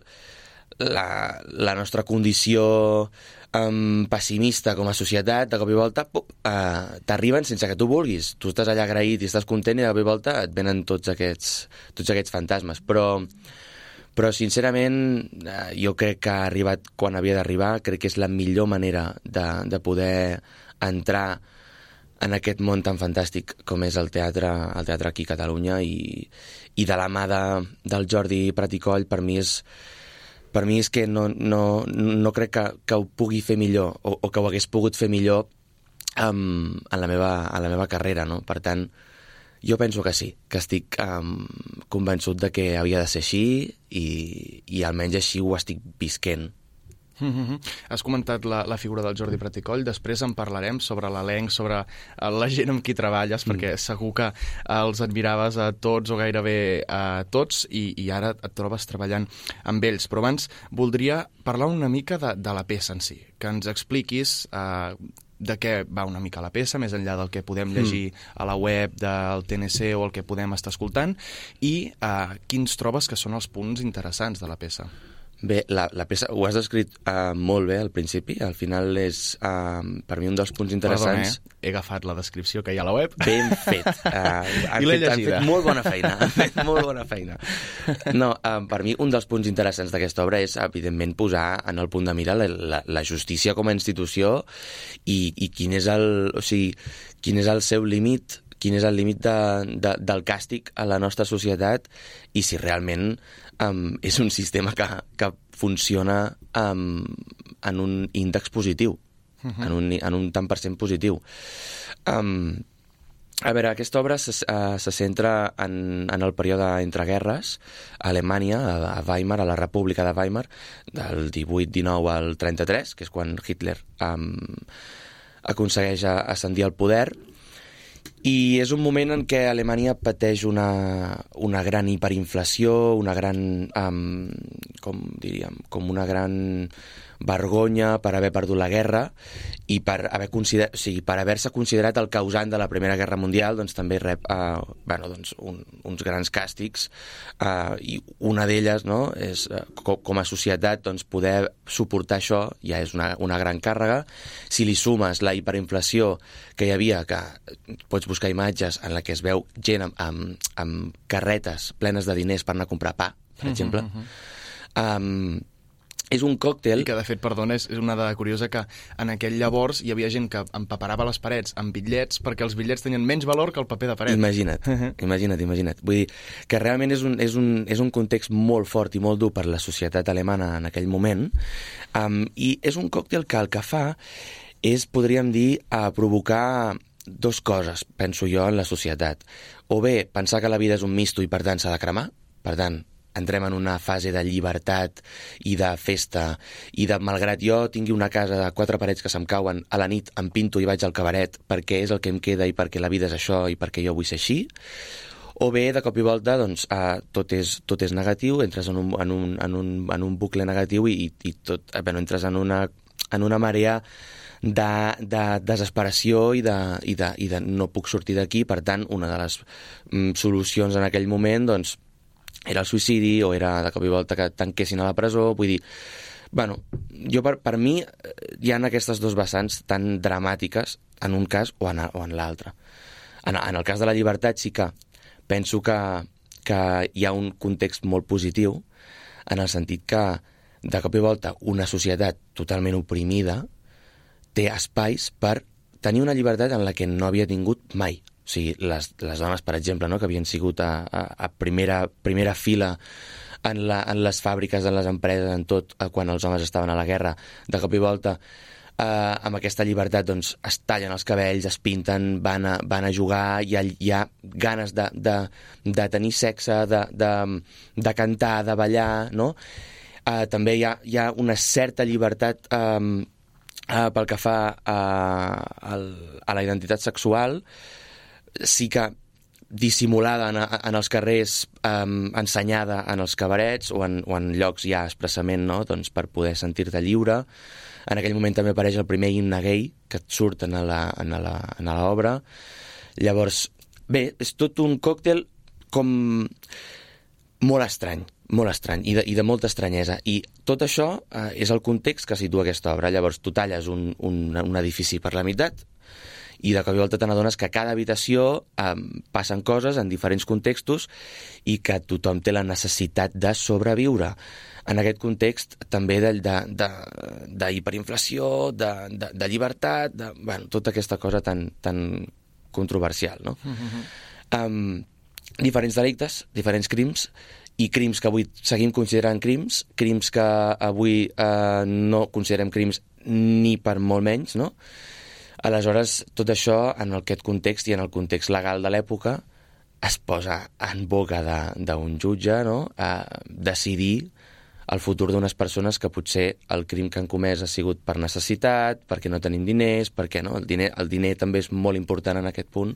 la, la nostra condició um, pessimista com a societat, de cop i volta, pup, uh, t'arriben sense que tu vulguis. Tu estàs allà agraït i estàs content i de cop i volta et venen tots aquests, tots aquests fantasmes. Però, però sincerament, uh, jo crec que ha arribat quan havia d'arribar, crec que és la millor manera de, de poder entrar en aquest món tan fantàstic com és el teatre, el teatre aquí a Catalunya, i, i de la mà de, del Jordi Prat i Coll, per mi és, per mi és que no, no, no crec que, que ho pugui fer millor o, o que ho hagués pogut fer millor um, en, la meva, en la meva carrera, no? Per tant, jo penso que sí, que estic um, convençut de que havia de ser així i, i almenys així ho estic visquent. Mm-hmm. Has comentat la, la figura del Jordi Prat i Coll, després en parlarem sobre l'elenc, sobre la gent amb qui treballes, mm. perquè segur que els admiraves a tots o gairebé a tots i, i ara et trobes treballant amb ells. Però abans voldria parlar una mica de, de la peça en si, que ens expliquis eh, de què va una mica la peça, més enllà del que podem llegir mm. a la web del T N C o el que podem estar escoltant, i eh, quins trobes que són els punts interessants de la peça. Bé, la, la peça ho has descrit uh, molt bé al principi. Al final és, uh, per mi, un dels punts interessants. Perdona, eh? He agafat la descripció que hi ha a la web. Ben fet. Uh, han, I l'he fet han llegida. fet molt bona feina. Han fet molt bona feina. No, uh, per mi, un dels punts interessants d'aquesta obra és, evidentment, posar en el punt de mira la, la, la justícia com a institució i, i quin és el, o sigui, quin és el seu límit, quin és el límit de, de, del càstig a la nostra societat i si realment um, és un sistema que, que funciona um, en un índex positiu, uh-huh. en, un, en un tant per cent positiu. Um, a veure, aquesta obra se, uh, se centra en, en el període entre guerres a Alemanya, a, a Weimar, a la República de Weimar, del divuit dinou al trenta-tres, que és quan Hitler um, aconsegueix ascendir al poder. I és un moment en què Alemanya pateix una, una gran hiperinflació, una gran, um, com diríem, com una gran vergonya per haver perdut la guerra i per haver consider... o sigui, per haver-se considerat el causant de la Primera Guerra Mundial, doncs també rep uh, bueno, doncs un, uns grans càstigs uh, i una d'elles, no, és uh, com, com a societat doncs, poder suportar això ja és una, una gran càrrega. Si li sumes la hiperinflació que hi havia, que pots buscar imatges en la que es veu gent amb, amb, amb carretes plenes de diners per anar a comprar pa, per exemple, uh -huh. um, és un còctel... I que, de fet, perdona, és una dada curiosa que en aquell llavors hi havia gent que empaperava les parets amb bitllets perquè els bitllets tenien menys valor que el paper de paret. Imagina't, imagina't, imagina't. Vull dir que realment és un, és un, és un context molt fort i molt dur per la societat alemana en aquell moment, um, i és un còctel que el que fa és, podríem dir, a provocar dos coses, penso jo, en la societat. O bé, pensar que la vida és un misto i, per tant, s'ha de cremar, per tant, entrem en una fase de llibertat i de festa i de, malgrat jo tingui una casa de quatre parets que se'm cauen, a la nit em pinto i vaig al cabaret perquè és el que em queda i perquè la vida és això i perquè jo vull ser així. O bé, de cop i volta, doncs, eh, tot, és, tot és negatiu, entres en un, en un, en un, en un bucle negatiu i, i tot, eh, bueno, entres en una, en una marea de, de desesperació i de, i, de, i de no puc sortir d'aquí. Per tant, una de les mm, solucions en aquell moment, doncs, era el suïcidi o era de cop i volta que tanquessin a la presó. Vull dir, bueno, jo per, per mi hi ha aquestes dos vessants tan dramàtiques en un cas o en, o en l'altre. En, en el cas de la llibertat sí que penso que, que hi ha un context molt positiu en el sentit que de cop i volta una societat totalment oprimida té espais per tenir una llibertat en la que no havia tingut mai. O sigui, les, les dones, per exemple, no?, que havien sigut a, a, a primera, primera fila en, la, en les fàbriques, en les empreses, en tot, quan els homes estaven a la guerra, de cop i volta, eh, amb aquesta llibertat, doncs, es tallen els cabells, es pinten, van a, van a jugar, hi ha, hi ha ganes de, de, de tenir sexe, de, de, de cantar, de ballar, no? Eh, també hi ha, hi ha una certa llibertat eh, eh, pel que fa a, a, a la identitat sexual, sí que dissimulada en, en els carrers, um, ensenyada en els cabarets o en, o en llocs ja expressament, no?, doncs per poder sentir-te lliure. En aquell moment també apareix el primer himne gay que et surt en l'obra. Llavors, bé, és tot un còctel com molt estrany, molt estrany, i de, i de molta estranyesa. I tot això eh, és el context que situa aquesta obra. Llavors, tu talles un, un, un edifici per la meitat i de cop i volta te n'adones que a cada habitació eh, passen coses en diferents contextos i que tothom té la necessitat de sobreviure. En aquest context també d'hiperinflació, de, de, de, de, de llibertat, de, bueno, tota aquesta cosa tan, tan controversial, no? Uh-huh. Um, diferents delictes, diferents crims, i crims que avui seguim considerant crims, crims que avui eh, no considerem crims ni per molt menys, no? Aleshores, tot això, en aquest context i en el context legal de l'època, es posa en boca d'un jutge, no?, a decidir el futur d'unes persones que potser el crim que han comès ha sigut per necessitat, perquè no tenim diners, perquè no, el diner, el diner també és molt important en aquest punt,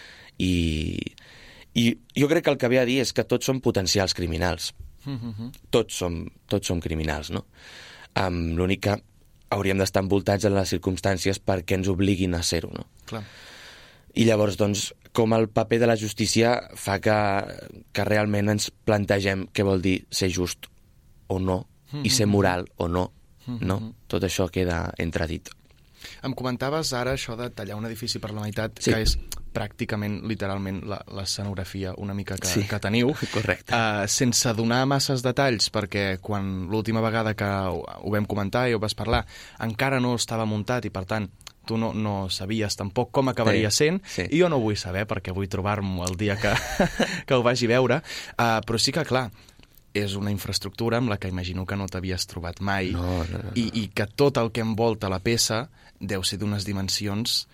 i, i jo crec que el que ve a dir és que tots som potencials criminals. Mm-hmm. Tots som, tots som criminals, no? Um, l'únic que hauríem d'estar envoltats en les circumstàncies perquè ens obliguin a ser-ho, no? Clar. I llavors, doncs, com el paper de la justícia fa que, que realment ens plantegem què vol dir ser just o no, i ser moral o no, no? Tot això queda entredit. Em comentaves ara això de tallar un edifici per la meitat, Sí. que és pràcticament, literalment, la- l'escenografia una mica que, Sí. que teniu. Correcte. Uh, sense donar masses detalls, perquè quan l'última vegada que ho, ho vam comentar i ho vas parlar, encara no estava muntat i, per tant, tu no, no sabies tampoc com acabaria Sí, sent, sí. i jo no vull saber, perquè vull trobar-m'ho el dia que, que ho vagi a veure. Uh, però sí que, clar, és una infraestructura amb la que imagino que no t'havies trobat mai, No, no, no, no. I, i que tot el que envolta la peça deu ser d'unes dimensions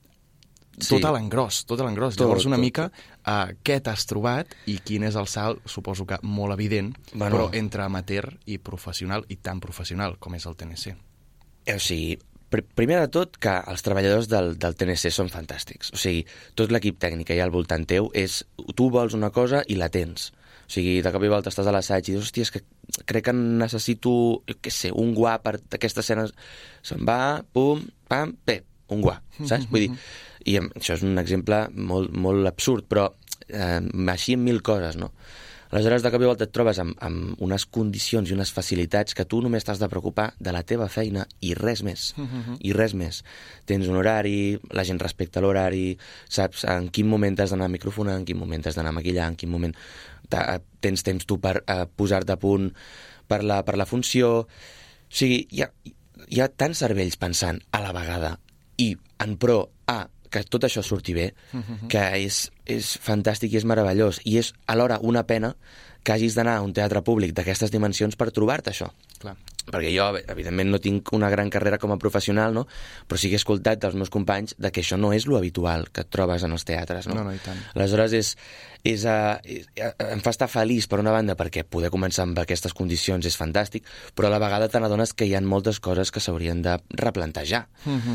Sí. tot a l'engròs, tot a l'engròs. Tot, Llavors, una tot, mica, uh, què t'has trobat i quin és el salt, suposo que molt evident, Bueno. però entre amateur i professional, i tan professional com és el T N C. O sigui, pr primer de tot, que els treballadors del, del T N C són fantàstics. O sigui, tot l'equip tècnic que hi ha al voltant teu és... Tu vols una cosa i la tens. O sigui, de cop i volta estàs a l'assaig i dius, hòstia, és que crec que necessito, jo què sé, un guà per aquesta escena. Se'n va, pum, pam, bé, un guà, saps? Vull dir, i em- això és un exemple molt, molt absurd, però eh, així en mil coses, no? Aleshores, de cop i volta et trobes amb, amb unes condicions i unes facilitats que tu només t'has de preocupar de la teva feina i res més. I res més. Tens un horari, la gent respecta l'horari, saps en quin moment has d'anar a microfonar, en quin moment has d'anar a maquillar, en quin moment ta- tens temps tu per uh, posar-te a punt per la, per la funció. O sigui, hi ha, hi ha tants cervells pensant a la vegada i en pro a que tot això surti bé, que és, és fantàstic i és meravellós. I és alhora una pena que hagis d'anar a un teatre públic d'aquestes dimensions per trobar-te això. Clar. Perquè jo, evidentment, no tinc una gran carrera com a professional, no? Però sí que he escoltat dels meus companys de que això no és lo habitual que et trobes en els teatres, no? No, no, i tant. Aleshores, és, és, uh, és, uh, em fa estar feliç, per una banda, perquè poder començar amb aquestes condicions és fantàstic, però a la vegada te n'adones que hi ha moltes coses que s'haurien de replantejar.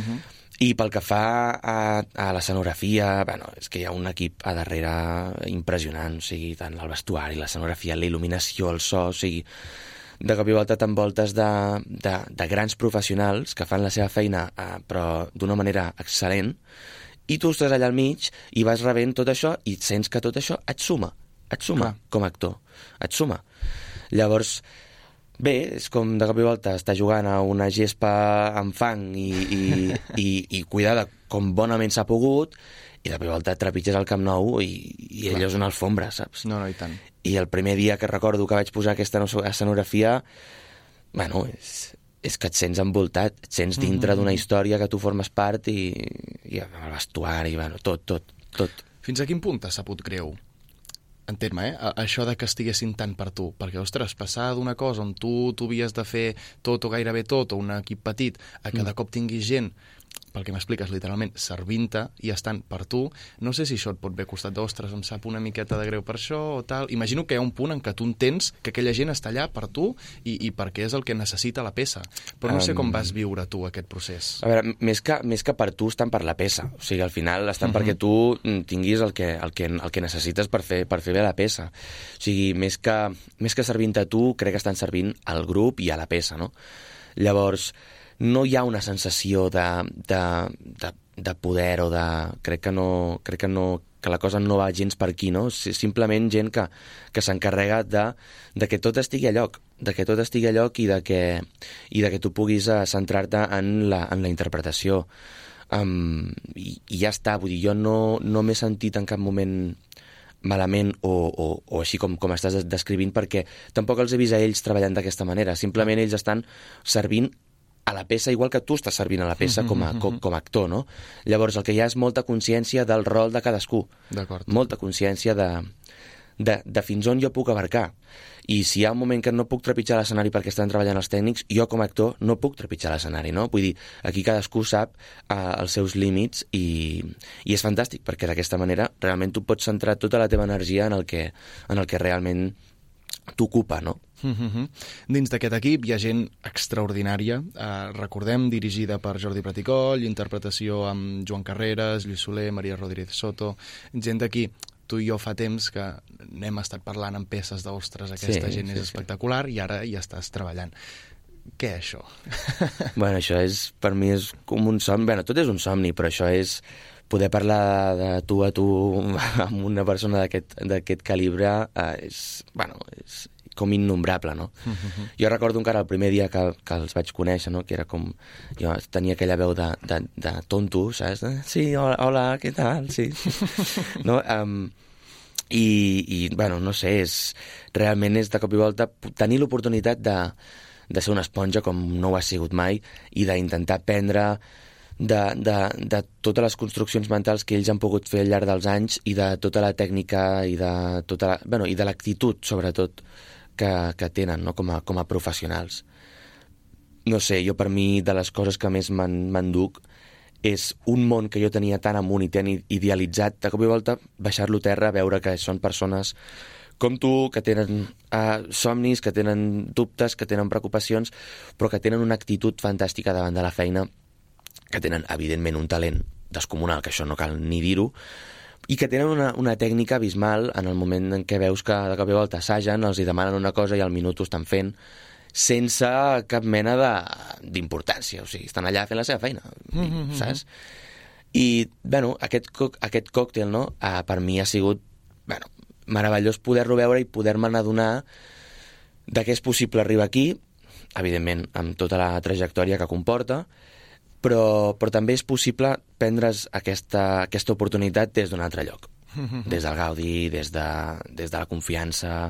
I pel que fa a, a l'escenografia, bueno, és que hi ha un equip a darrere impressionant, o sigui, tant el vestuari, l'escenografia, la il·luminació, el so, o sigui, de cop i volta t'envoltes de, de, de grans professionals que fan la seva feina, eh, però d'una manera excel·lent, i tu estàs allà al mig i vas rebent tot això i sents que tot això et suma, et suma Clar. com a actor, et suma. Llavors, bé, és com de cop i volta estar jugant a una gespa amb fang i, i, i, i cuidada com bonament s'ha pogut, i de cop i volta trepitges al Camp Nou i, i allò és una alfombra, saps? No, no, i tant. I el primer dia que recordo que vaig posar aquesta no- escenografia, bueno, és, és que et sents envoltat, et sents dintre d'una història que tu formes part i, i amb el vestuari, bueno, tot, tot, tot. Fins a quin punt t'ha sabut greu? Entén-me, eh? A- Això de que estiguessin tant per tu. Perquè, ostres, passar d'una cosa on tu tu havies de fer tot o gairebé tot, o un equip petit, a que de cop tinguis gent, pel que m'expliques literalment, servint-te i estan per tu, no sé si això et pot haver costat d'ostres, em sap una miqueta de greu per això o tal. Imagino que hi ha un punt en què tu entens que aquella gent està allà per tu i, i perquè és el que necessita la peça. Però no sé com vas viure tu aquest procés. A veure, més que, més que per tu estan per la peça. O sigui, al final estan uh -huh. perquè tu mm, tinguis el que, el que, el que necessites per fer, per fer bé la peça. O sigui, més que, més que servint a tu, crec que estan servint al grup i a la peça, no? Llavors, no hi ha una sensació de, de, de, de poder o de... Crec que no, crec que no que la cosa no va gens per aquí, no? Si- Simplement gent que, que s'encarrega de, de que tot estigui a lloc, de que tot estigui a lloc i de que, i de que tu puguis uh, centrar-te en la, en la interpretació. Um, i, I ja està, vull dir, jo no, no m'he sentit en cap moment malament o, o, o així com, com estàs descrivint, perquè tampoc els he vist a ells treballant d'aquesta manera. Simplement ells estan servint a la peça igual que tu estàs servint a la peça com a, com, com a actor, no? Llavors el que hi ha és molta consciència del rol de cadascú. D'acord. Molta consciència de, de, de fins on jo puc abarcar. I si hi ha un moment que no puc trepitjar l'escenari perquè estan treballant els tècnics, jo com a actor no puc trepitjar l'escenari, no? Vull dir, aquí cadascú sap uh, els seus límits i, i és fantàstic, perquè d'aquesta manera realment tu pots centrar tota la teva energia en el que, en el que realment t'ocupa, no? Mm-hmm. Dins d'aquest equip hi ha gent extraordinària, eh, recordem, dirigida per Jordi Praticoll, interpretació amb Joan Carreras, Lluís Soler, Maria Rodríguez Soto, gent d'aquí. Tu i jo fa temps que n'hem estat parlant en peces d'ostres, aquesta Sí, gent sí, és sí. espectacular i ara hi estàs treballant. Què és això? Bueno, això és, per mi és com un somni. Bueno, tot és un somni, però això és poder parlar de tu a tu amb una persona d'aquest d'aquest calibre, eh, és, bueno, és com innombrable, no? Uh-huh. Jo recordo encara el primer dia que, que els vaig conèixer, no? Que era com... Jo tenia aquella veu de, de, de tonto, saps? Sí, hola, hola, què tal? Sí. no? Um, i, I, bueno, no sé, és, realment és de cop i volta tenir l'oportunitat de, de ser una esponja com no ho ha sigut mai i d'intentar aprendre de, de, de totes les construccions mentals que ells han pogut fer al llarg dels anys i de tota la tècnica i de, tota la, bueno, i de l'actitud, sobretot, que, que tenen, no? com, a, com a professionals. No sé, jo per mi, de les coses que més m'enduc és un món que jo tenia tan amunt i tan idealitzat, de cop i volta baixar-lo a terra, veure que són persones com tu, que tenen uh, somnis, que tenen dubtes, que tenen preocupacions, però que tenen una actitud fantàstica davant de la feina, que tenen, evidentment, un talent descomunal, que això no cal ni dir-ho, i que tenen una, una tècnica abismal en el moment en què veus que de cop i volta assagen, els hi demanen una cosa i al minut ho estan fent, sense cap mena d'importància. O sigui, estan allà fent la seva feina, mm-hmm. saps? I, bueno, aquest, co aquest còctel, no?, uh, per mi ha sigut, bueno, meravellós poder-lo veure i poder-me adonar de què és possible arribar aquí, evidentment, amb tota la trajectòria que comporta, però, però també és possible prendre's aquesta, aquesta oportunitat des d'un altre lloc, des del gaudi, des de, des de la confiança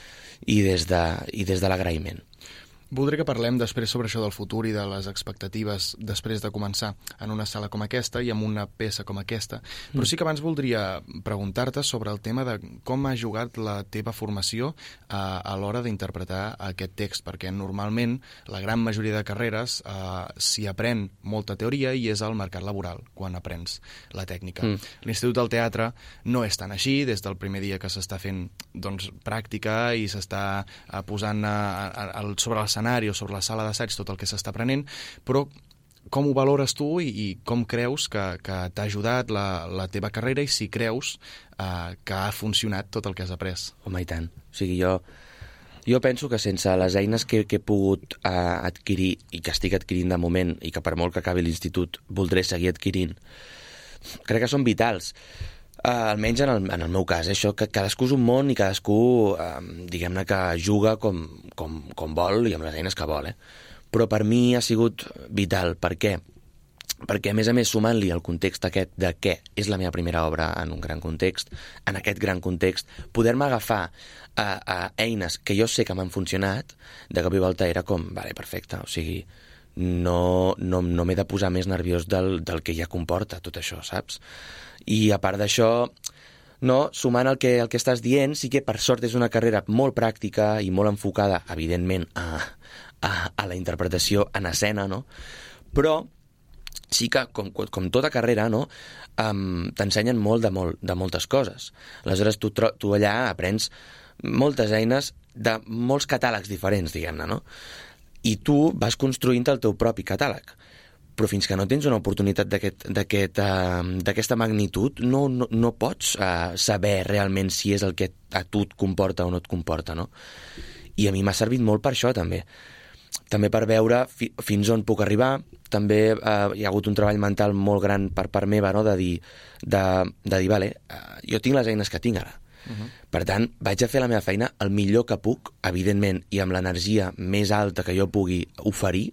i des de, i des de l'agraïment. Voldré que parlem després sobre això del futur i de les expectatives després de començar en una sala com aquesta i amb una peça com aquesta, però sí que abans voldria preguntar-te sobre el tema de com ha jugat la teva formació a, a l'hora d'interpretar aquest text, perquè normalment la gran majoria de carreres eh, s'hi aprèn molta teoria i és al mercat laboral quan aprens la tècnica. Mm. L'Institut del Teatre no és tan així, des del primer dia que s'està fent doncs, pràctica i s'està eh, posant a, a, a, sobre les o sobre la sala d'assaig tot el que s'està aprenent, però com ho valores tu i, i com creus que, que t'ha ajudat la, la teva carrera i si creus eh, que ha funcionat tot el que has après? Home, i tant. O sigui, jo, jo penso que sense les eines que, que he pogut eh, adquirir i que estic adquirint de moment i que per molt que acabi l'institut voldré seguir adquirint, crec que són vitals. Uh, almenys en el, en el meu cas, això, que cadascú és un món i cadascú, uh, diguem-ne que juga com, com, com vol i amb les eines que vol, eh? Però per mi ha sigut vital. Per què? Perquè, a més a més, sumant-li el context aquest de què és la meva primera obra en un gran context, en aquest gran context, poder-me agafar a, a eines que jo sé que m'han funcionat, de cop i volta era com, vale, perfecte, o sigui, no, no, no m'he de posar més nerviós del, del que ja comporta tot això, saps? I a part d'això, no, sumant el que, el que estàs dient, sí que per sort és una carrera molt pràctica i molt enfocada, evidentment, a, a, a la interpretació en escena, no? Però sí que, com, com tota carrera, no, um, t'ensenyen molt de, molt de moltes coses. Aleshores, tu, tu allà aprens moltes eines de molts catàlegs diferents, diguem-ne, no? I tu vas construint el teu propi catàleg. Però fins que no tens una oportunitat d'aquesta aquest, uh, magnitud, no, no, no pots uh, saber realment si és el que a tu et comporta o no et comporta, no? I a mi m'ha servit molt per això, també. També per veure fi, fins on puc arribar. També uh, hi ha hagut un treball mental molt gran per part meva, no?, de dir, de, de dir vale, uh, jo tinc les eines que tinc ara. Uh-huh. Per tant, vaig a fer la meva feina el millor que puc, evidentment, i amb l'energia més alta que jo pugui oferir,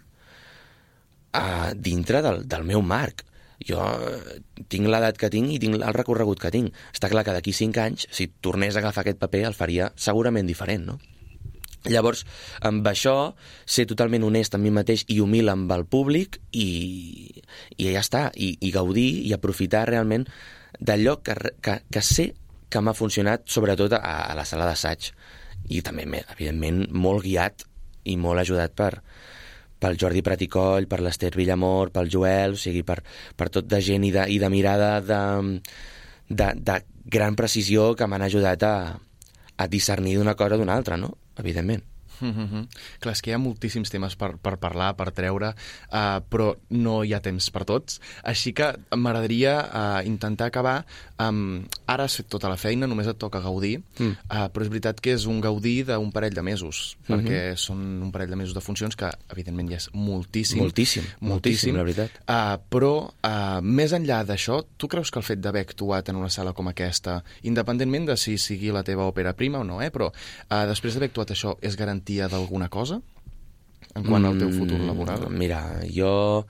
a dintre del, del meu marc. Jo tinc l'edat que tinc i tinc el recorregut que tinc. Està clar que d'aquí cinc anys, si tornés a agafar aquest paper, el faria segurament diferent, no? Llavors, amb això, ser totalment honest amb mi mateix i humil amb el públic i, i ja està, i, i gaudir i aprofitar realment d'allò que, que, que sé que m'ha funcionat, sobretot a, a la sala d'assaig. I també, evidentment, molt guiat i molt ajudat per pel Jordi Praticoll, per l'Ester Villamor, pel Joel, o sigui, per, per tot de gent i de, i de mirada de, de, de gran precisió que m'han ajudat a, a discernir d'una cosa d'una altra, no? Evidentment. Mm-hmm. Clar, és que hi ha moltíssims temes per, per parlar, per treure, uh, però no hi ha temps per tots. Així que m'agradaria uh, intentar acabar amb ara has fet tota la feina, només et toca gaudir, mm. uh, però és veritat que és un gaudir d'un parell de mesos, mm-hmm. perquè són un parell de mesos de funcions que, evidentment, ja és moltíssim. Moltíssim, moltíssim, moltíssim la veritat. Uh, però, uh, més enllà d'això, tu creus que el fet d'haver actuat en una sala com aquesta, independentment de si sigui la teva òpera prima o no, eh, però uh, després d'haver actuat això, és garantia d'alguna cosa en quant al teu futur laboral? Mm, mira, jo...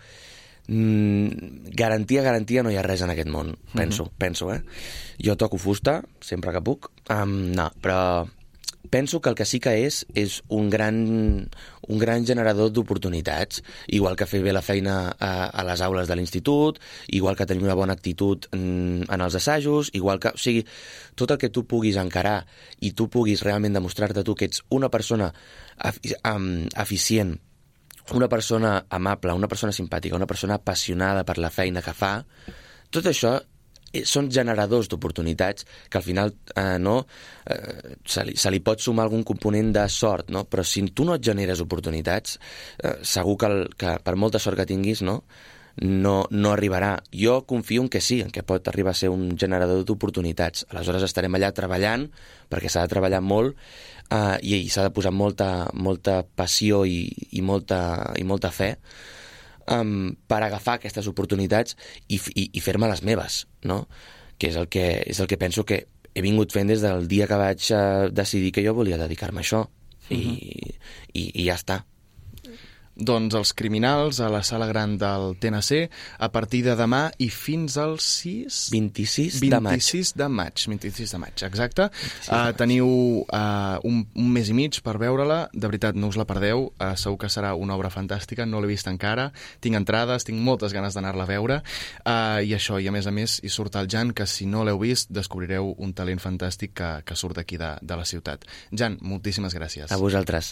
Mm, garantia, garantia no hi ha res en aquest món, penso, uh-huh. penso, eh? Jo toco fusta, sempre que puc, um, no, però penso que el que sí que és és un gran, un gran generador d'oportunitats, igual que fer bé la feina a, a les aules de l'institut, igual que tenir una bona actitud en, en els assajos, igual que... O sigui, tot el que tu puguis encarar i tu puguis realment demostrar-te tu que ets una persona efi- um, eficient, una persona amable, una persona simpàtica, una persona apassionada per la feina que fa, tot això són generadors d'oportunitats que al final eh, no, eh, se, li, se li pot sumar algun component de sort, no? Però si tu no et generes oportunitats, eh, segur que, el, que per molta sort que tinguis, no, no, no arribarà. Jo confio en que sí, en que pot arribar a ser un generador d'oportunitats. Aleshores estarem allà treballant, perquè s'ha de treballar molt, Uh, i, i s'ha de posar molta, molta passió i, i, molta, i molta fe um, per agafar aquestes oportunitats i, i, i fer-me les meves, no? Que és el que, és el que penso que he vingut fent des del dia que vaig uh, decidir que jo volia dedicar-me a això. Uh-huh. I, i, i ja està. Doncs els criminals a la sala gran del T N C a partir de demà i fins al sis... vint-i-sis de maig. vint-i-sis de maig, vint-i-sis de maig, exacte. Uh, teniu uh, un, un mes i mig per veure-la, de veritat no us la perdeu, uh, segur que serà una obra fantàstica, no l'he vist encara, tinc entrades, tinc moltes ganes d'anar-la a veure, uh, i això, i a més a més hi surt el Jan, que si no l'heu vist descobrireu un talent fantàstic que, que surt d'aquí de, de la ciutat. Jan, moltíssimes gràcies. A vosaltres.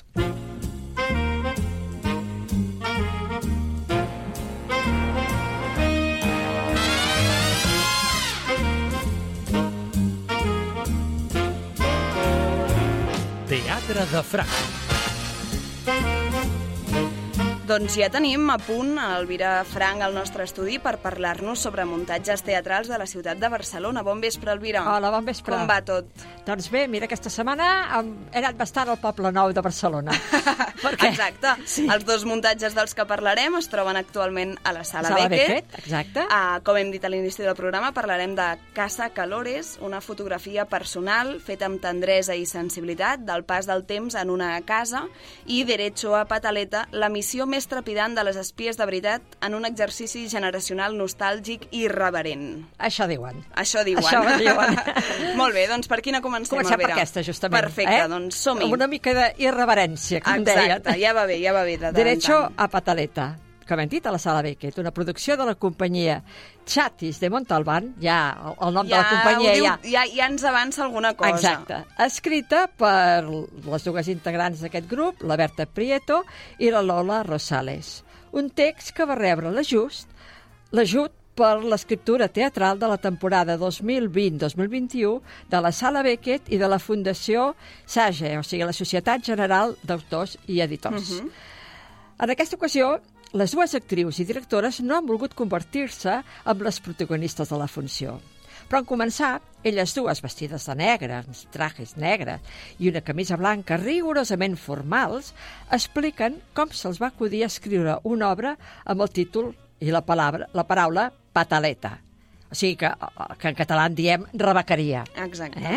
Teatre de Franc. Doncs ja tenim a punt a Elvira Franc al nostre estudi per parlar-nos sobre muntatges teatrals de la ciutat de Barcelona. Bon vespre, Elvira. Hola, bon vespre. Com va tot? Doncs bé, mira, aquesta setmana he anat bastant al Poble Nou de Barcelona. Perquè... Exacte. Sí. Els dos muntatges dels que parlarem es troben actualment a la Sala, Sala Beckett. Beckett, exacte. Uh, com hem dit a l'inici del programa, parlarem de Casa Calores, una fotografia personal feta amb tendresa i sensibilitat del pas del temps en una casa, i Derecho a Pataleta, la missió més trepidant de les espies de veritat en un exercici generacional nostàlgic i irreverent. Això diuen. Això diuen. Això diuen. Molt bé, doncs per quina comencem, Comencem Elvira? per aquesta, justament. Perfecte, eh? doncs som-hi. Amb una mica d'irreverència, com Exacte, deien. Exacte, ja va bé, ja va bé. De Derecho a Pataleta, com hem dit, a la Sala Beckett, una producció de la companyia Chatis de Montalbán, ja el nom ja, de la companyia diu, ja... ja... Ja ens avança alguna cosa. Exacte. Escrita per les dues integrants d'aquest grup, la Berta Prieto i la Lola Rosales. Un text que va rebre l'ajust, l'ajut per l'escriptura teatral de la temporada dos mil vint dos mil vint-i-u de la Sala Beckett i de la Fundació SAGE, o sigui, la Societat General d'Autors i Editors. Uh-huh. En aquesta ocasió, les dues actrius i directores no han volgut convertir-se en les protagonistes de la funció. Però en començar, elles dues vestides de negre, amb trajes negres i una camisa blanca rigorosament formals, expliquen com se'ls va acudir a escriure una obra amb el títol i la paraula, la paraula pataleta. O sigui que, que en català en diem rebequeria. Exacte. Eh?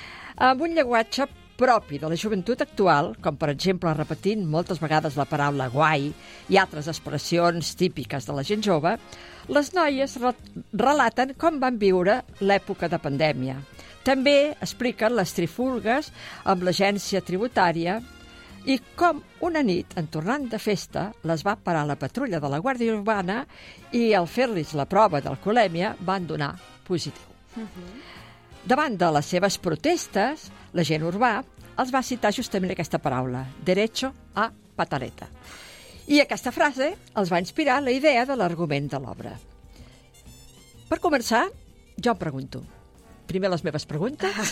Amb un llenguatge propi de la joventut actual, com per exemple repetint moltes vegades la paraula guai i altres expressions típiques de la gent jove, les noies re relaten com van viure l'època de pandèmia. També expliquen les trifulgues amb l'agència tributària i com una nit, en tornant de festa, les va parar la patrulla de la Guàrdia Urbana i al fer-los la prova d'alcoholèmia van donar positiu. Uh-huh. Davant de les seves protestes, la gent urbà els va citar justament aquesta paraula, derecho a pataleta. I aquesta frase els va inspirar la idea de l'argument de l'obra. Per començar, jo em pregunto, primer les meves preguntes,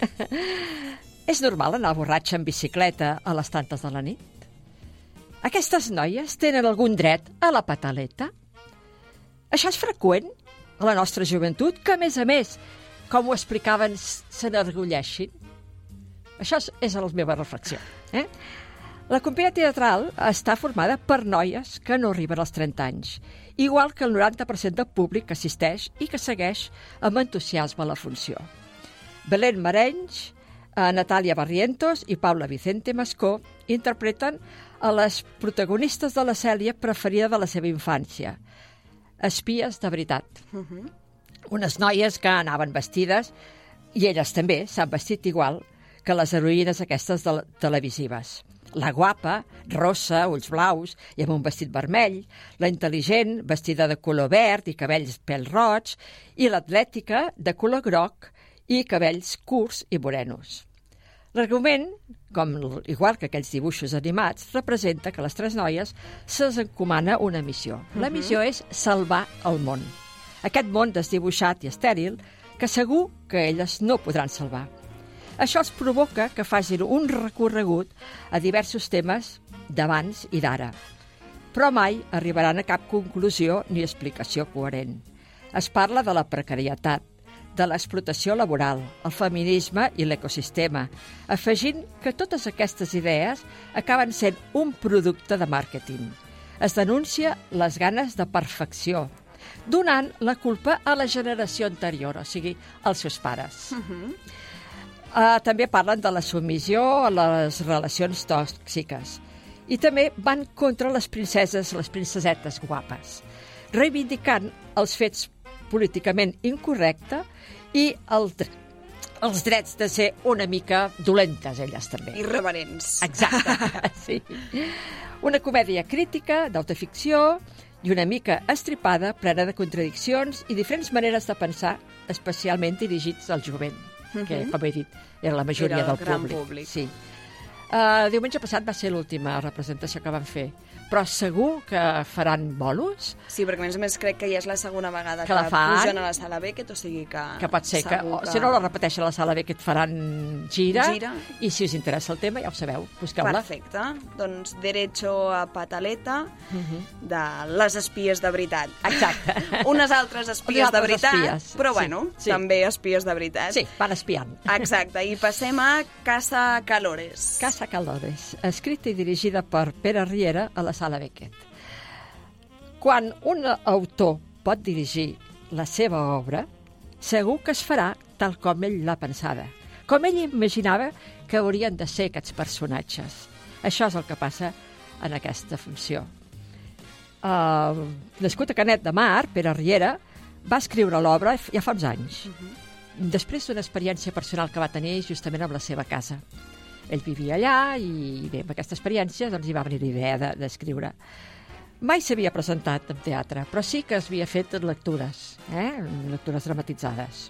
és normal anar borratxa en bicicleta a les tantes de la nit? Aquestes noies tenen algun dret a la pataleta? Això és freqüent a la nostra joventut, que a més a més, com ho explicaven, s'enorgulleixin. Això és, és la meva reflexió. Eh? La companyia teatral està formada per noies que no arriben als trenta anys, igual que el noranta per cent del públic que assisteix i que segueix amb entusiasme la funció. Belén Marenys, Natàlia Barrientos i Paula Vicente Mascó interpreten a les protagonistes de la sèrie preferida de la seva infància, espies de veritat. Uh-huh. Unes noies que anaven vestides, i elles també s'han vestit igual que les heroïnes aquestes de televisives. La guapa, rossa, ulls blaus i amb un vestit vermell, la intel·ligent, vestida de color verd i cabells pèl roig, i l'atlètica, de color groc i cabells curts i morenos. L'argument, com igual que aquells dibuixos animats, representa que les tres noies se'ls encomana una missió. La missió és salvar el món. Aquest món desdibuixat i estèril que segur que elles no podran salvar. Això els provoca que facin un recorregut a diversos temes d'abans i d'ara, però mai arribaran a cap conclusió ni explicació coherent. Es parla de la precarietat, de l'explotació laboral, el feminisme i l'ecosistema, afegint que totes aquestes idees acaben sent un producte de màrqueting. Es denuncia les ganes de perfecció, donant la culpa a la generació anterior, o sigui, als seus pares. Uh-huh. Uh, també parlen de la submissió a les relacions tòxiques. I també van contra les princeses, les princesetes guapes, reivindicant els fets políticament incorrectes i el, els drets de ser una mica dolentes, elles també. Irreverents. Exacte, sí. Una comèdia crítica, d'autoficció i una mica estripada, plena de contradiccions i diferents maneres de pensar, especialment dirigits al jovent. Uh-huh. Que, com he dit, era la majoria era del públic. públic. Sí. Uh, diumenge passat va ser l'última representació que van fer, però segur que faran bolos. Sí, perquè a més a més crec que ja és la segona vegada que, que la fan, pugen a la sala Beckett, o sigui que... Que pot ser que, que... si no la repeteixen a la sala Beckett faran gira, gira, i si us interessa el tema ja ho sabeu, busqueu-la. Perfecte, doncs Derecho a Pataleta, uh-huh. de les espies de veritat. Exacte. Unes altres espies Unes altres de veritat, espies. però Sí, bueno, sí. també espies de veritat. Sí, van espiant. Exacte, i passem a Casa Calores. Casa Calores, escrita i dirigida per Pere Riera a la sala Beckett. Quan un autor pot dirigir la seva obra, segur que es farà tal com ell l'ha pensada, com ell imaginava que haurien de ser aquests personatges. Això és el que passa en aquesta funció. Uh, nascut a Canet de Mar, Pere Riera va escriure l'obra ja fa uns anys, uh-huh. després d'una experiència personal que va tenir justament amb la seva casa. Ell vivia allà i bé, amb aquesta experiència doncs, hi va venir l'idea d'escriure. Mai s'havia presentat en teatre, però sí que s'havia fet lectures, eh? lectures dramatitzades.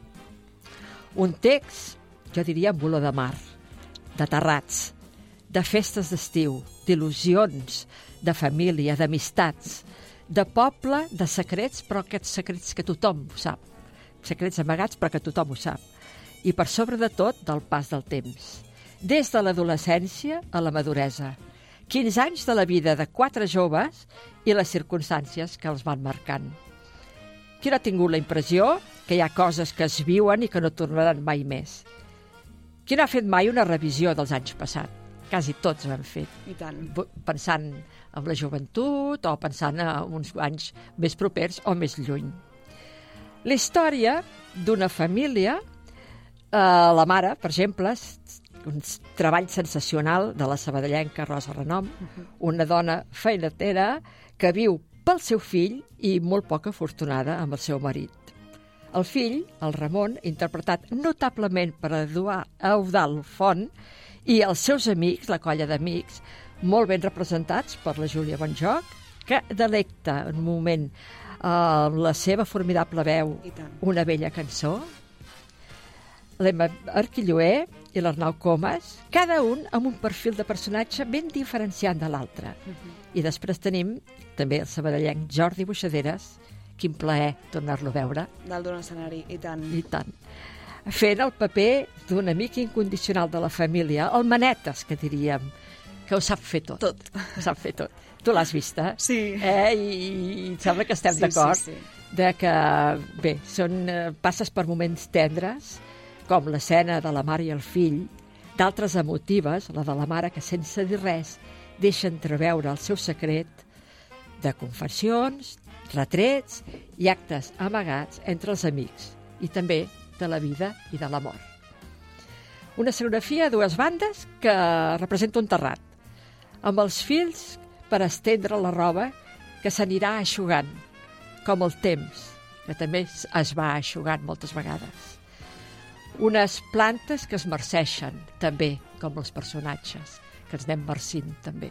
Un text, jo diria, amb olor de mar, de terrats, de festes d'estiu, d'il·lusions, de família, d'amistats, de poble, de secrets, però aquests secrets que tothom ho sap. Secrets amagats, però que tothom ho sap. I per sobre de tot, del pas del temps. Des de l'adolescència a la maduresa. quinze anys de la vida de quatre joves i les circumstàncies que els van marcant. Qui no ha tingut la impressió que hi ha coses que es viuen i que no tornaran mai més? Qui no ha fet mai una revisió dels anys passats? Quasi tots ho han fet. I tant. Pensant en la joventut o pensant en uns anys més propers o més lluny. La història d'una família, eh, la mare, per exemple, un treball sensacional de la sabadellenca Rosa Renom, una dona feinatera que viu pel seu fill i molt poc afortunada amb el seu marit. El fill, el Ramon, interpretat notablement per Eudald Font, i els seus amics, la colla d'amics, molt ben representats per la Júlia Bonjoc, que delecta en un moment uh, la seva formidable veu, una bella cançó, l'Emma Arquilloé i l'Arnau Comas, cada un amb un perfil de personatge ben diferenciant de l'altre. Uh-huh. I després tenim també el sabadellenc Jordi Buixaderes, quin plaer tornar-lo a veure. Dalt d'un escenari, i tant. I tant. Fent el paper d'un amic incondicional de la família, el manetes, que diríem, que ho sap fer tot. Tot. Ho sap fer tot. Tu l'has vista? Sí. Eh? I, I sembla que estem sí, d'acord. Sí, sí. de que, bé, són, eh, passes per moments tendres, com l'escena de la mare i el fill, d'altres emotives, la de la mare que sense dir res deixa entreveure el seu secret, de confessions, retrets i actes amagats entre els amics, i també de la vida i de la mort. Una escenografia a dues bandes que representa un terrat, amb els fils per estendre la roba que s'anirà eixugant, com el temps, que també es va eixugant moltes vegades. Unes plantes que es marceixen, també, com els personatges, que ens anem marcint, també.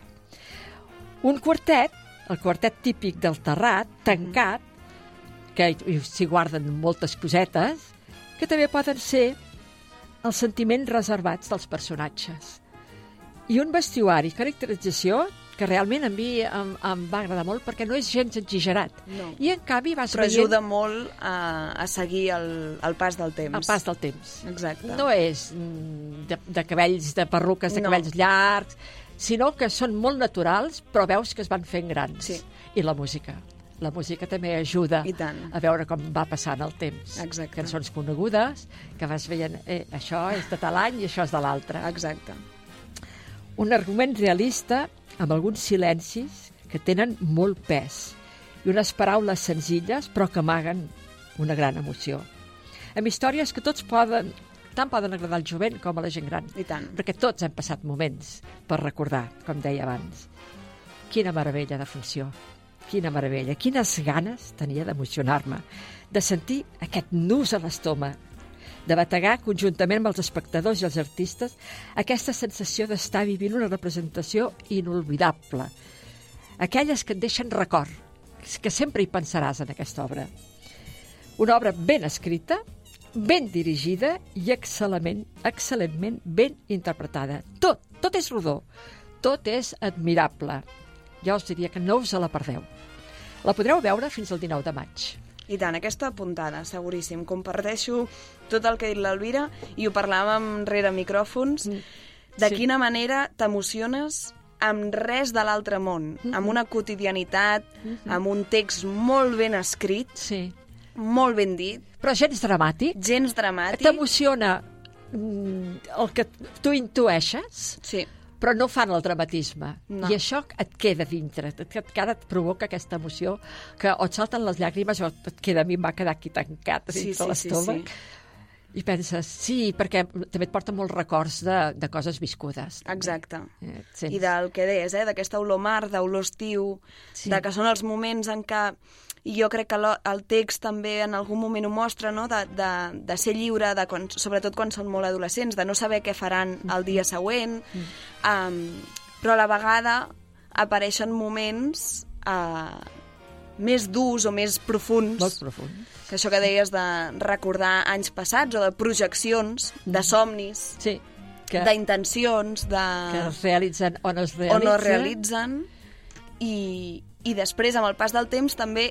Un quartet, el quartet típic del terrat, tancat, que s'hi guarden moltes cosetes, que també poden ser els sentiments reservats dels personatges. I un vestuari, caracterització, que realment a mi em, em va agradar molt perquè no és gens exagerat. No. I en canvi vas Però veient... ajuda molt a, a seguir el, el pas del temps. El pas del temps. Exacte. No és mm, de, de cabells, de perruques, de No. cabells llargs, sinó que són molt naturals, però veus que es van fent grans. Sí. I la música. La música també ajuda I tant. a veure com va passant el temps. Exacte. Cançons conegudes, que vas veient, eh, això és de tal any i això és de l'altre. Exacte. Un argument realista amb alguns silencis que tenen molt pes i unes paraules senzilles però que amaguen una gran emoció. Amb històries que tots poden, tant poden agradar al jovent com a la gent gran, I tant. perquè tots hem passat moments per recordar, com deia abans. Quina meravella de funció, quina meravella, quines ganes tenia d'emocionar-me, de sentir aquest nus a l'estómac, de bategar conjuntament amb els espectadors i els artistes aquesta sensació d'estar vivint una representació inolvidable. Aquelles que et deixen record, que sempre hi pensaràs en aquesta obra. Una obra ben escrita, ben dirigida i excel·lentment, excel·lentment ben interpretada. Tot, tot és rodó, tot és admirable. Jo us diria que no us la perdeu. La podreu veure fins al dinou de maig. I tant, aquesta apuntada, seguríssim. Comparteixo tot el que ha dit l'Elvira i ho parlàvem rere micròfons, de Sí. quina manera t'emociones amb res de l'altre món, amb una quotidianitat, amb un text molt ben escrit, Sí. molt ben dit, Però gens dramàtic. gens dramàtic. T'emociona mm, el que tu intueixes, Sí, però no fan el dramatisme. No. I això et queda dintre, et, et, cada et provoca aquesta emoció que o et salten les llàgrimes o et queda, a mi em va quedar aquí tancat Sí, dins de sí, sí, l'estómac. I penses, sí, perquè també et porta molts records de, de coses viscudes. també. exacte. Eh, et sents- I del que deies, eh? d'aquesta olor mar, d'olor estiu, Sí. de que són els moments en què, i jo crec que lo, el text també en algun moment ho mostra, no? de, de, de ser lliure, de quan, sobretot quan són molt adolescents, de no saber què faran el dia següent, um, però a la vegada apareixen moments uh, més durs o més profunds, Molt profund. que això que deies de recordar anys passats o de projeccions, de somnis, Sí, que, d'intencions, de... que es realitzen o no es o realitzen. no es realitzen, i, i després, amb el pas del temps, també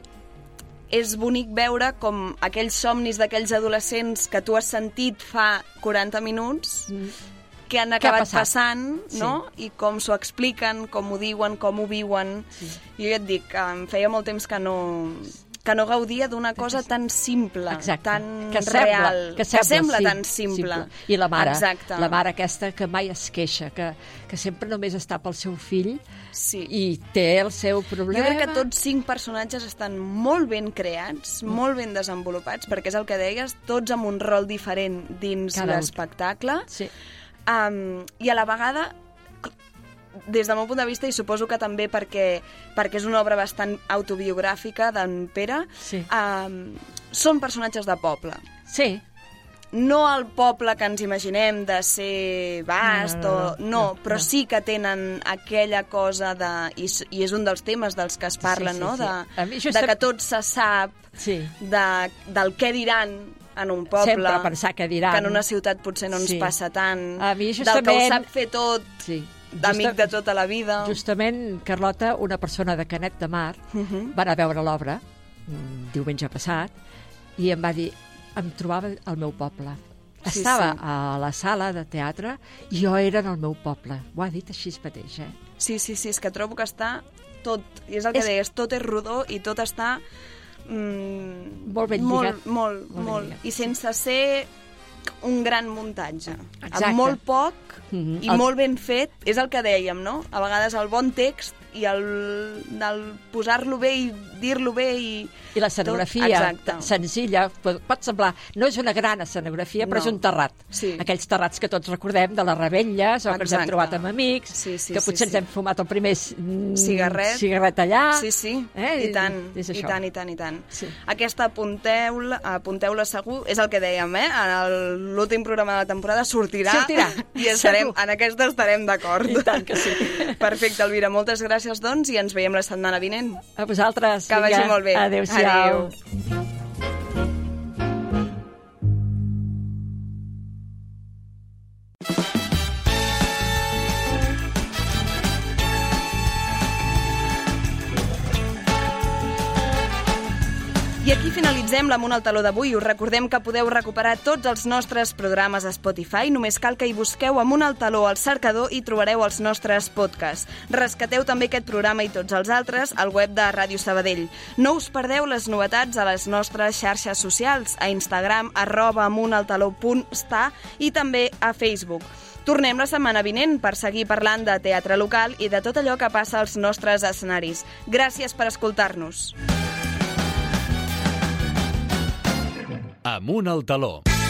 és bonic veure com aquells somnis d'aquells adolescents que tu has sentit fa quaranta minuts, que han Què ha acabat passat? passant, no? I com s'ho expliquen, com ho diuen, com ho viuen. Sí. Jo ja et dic, que em feia molt temps que no, que no gaudia d'una cosa tan simple, Exacte. tan que sembla, real, que sembla, sembla sí, tan simple. I la mare, Exacte. la mare aquesta que mai es queixa, que, que sempre només està pel seu fill Sí. i té el seu problema. Jo crec que tots cinc personatges estan molt ben creats, mm. molt ben desenvolupats, perquè és el que deies, tots amb un rol diferent dins Cada un. l'espectacle. Sí. Um, I a la vegada, des del meu punt de vista, i suposo que també perquè, perquè és una obra bastant autobiogràfica d'en Pere, Sí. um, són personatges de poble. Sí. No el poble que ens imaginem de ser vast, No, no, no, o, no, no, no, però no. sí que tenen aquella cosa de... I, s- i és un dels temes dels que es parla, sí, no? sí. De, A mi això de sem- que tot se sap, Sí. de, del què diran en un poble, Sempre pensar què diran. que en una ciutat potser no ens Sí. passa tant, A mi del que ho justament- sap fer tot, Sí. d'amic Justa- de tota la vida. Justament, Carlota, una persona de Canet de Mar, Uh -huh. va anar a veure l'obra mm, diumenge passat i em va dir, em trobava al meu poble. Sí, Estava sí. a la sala de teatre i jo era en el meu poble. Ho ha dit així mateix, eh? Sí, sí, sí, és que trobo que està tot, i és el que És- deies, tot és rodó i tot està Mm, molt ben lligat. Molt, molt, molt, molt. lligat. I sense ser un gran muntatge. Exacte. Amb molt poc Mm-hmm. i el... molt ben fet, és el que dèiem, no? A vegades el bon text i el, el posar-lo bé i dir-lo bé i... I l'escenografia, tot... senzilla, pot semblar, no és una gran escenografia, però no. és un terrat. Sí. Aquells terrats que tots recordem de les revetlles, o Exacte. Que ens hem trobat amb amics, sí, sí, que potser sí, ens sí. hem fumat el primer cigarret, cigarret allà. Sí, sí, eh? i tant, és i tant, i tant, i tant. Sí. Aquesta apunteu-la apunteu segur, és el que dèiem, eh? En l'últim programa de la temporada sortirà, sortirà. i estarem, en aquesta estarem d'acord. I tant que sí. Perfecte, Elvira, moltes gràcies, doncs, i ens veiem la setmana vinent. A vosaltres. Que vagi molt bé. Adéu-siau. Adéu. I aquí finalitzem l'Amunt al Taló d'avui. Us recordem que podeu recuperar tots els nostres programes a Spotify. Només cal que hi busqueu Amunt al Taló al cercador i trobareu els nostres podcasts. Rescateu també aquest programa i tots els altres al web de Ràdio Sabadell. No us perdeu les novetats a les nostres xarxes socials, a Instagram, arroba amuntaltaló punt sta i també a Facebook. Tornem la setmana vinent per seguir parlant de teatre local i de tot allò que passa als nostres escenaris. Gràcies per escoltar-nos. Amunt al Taló.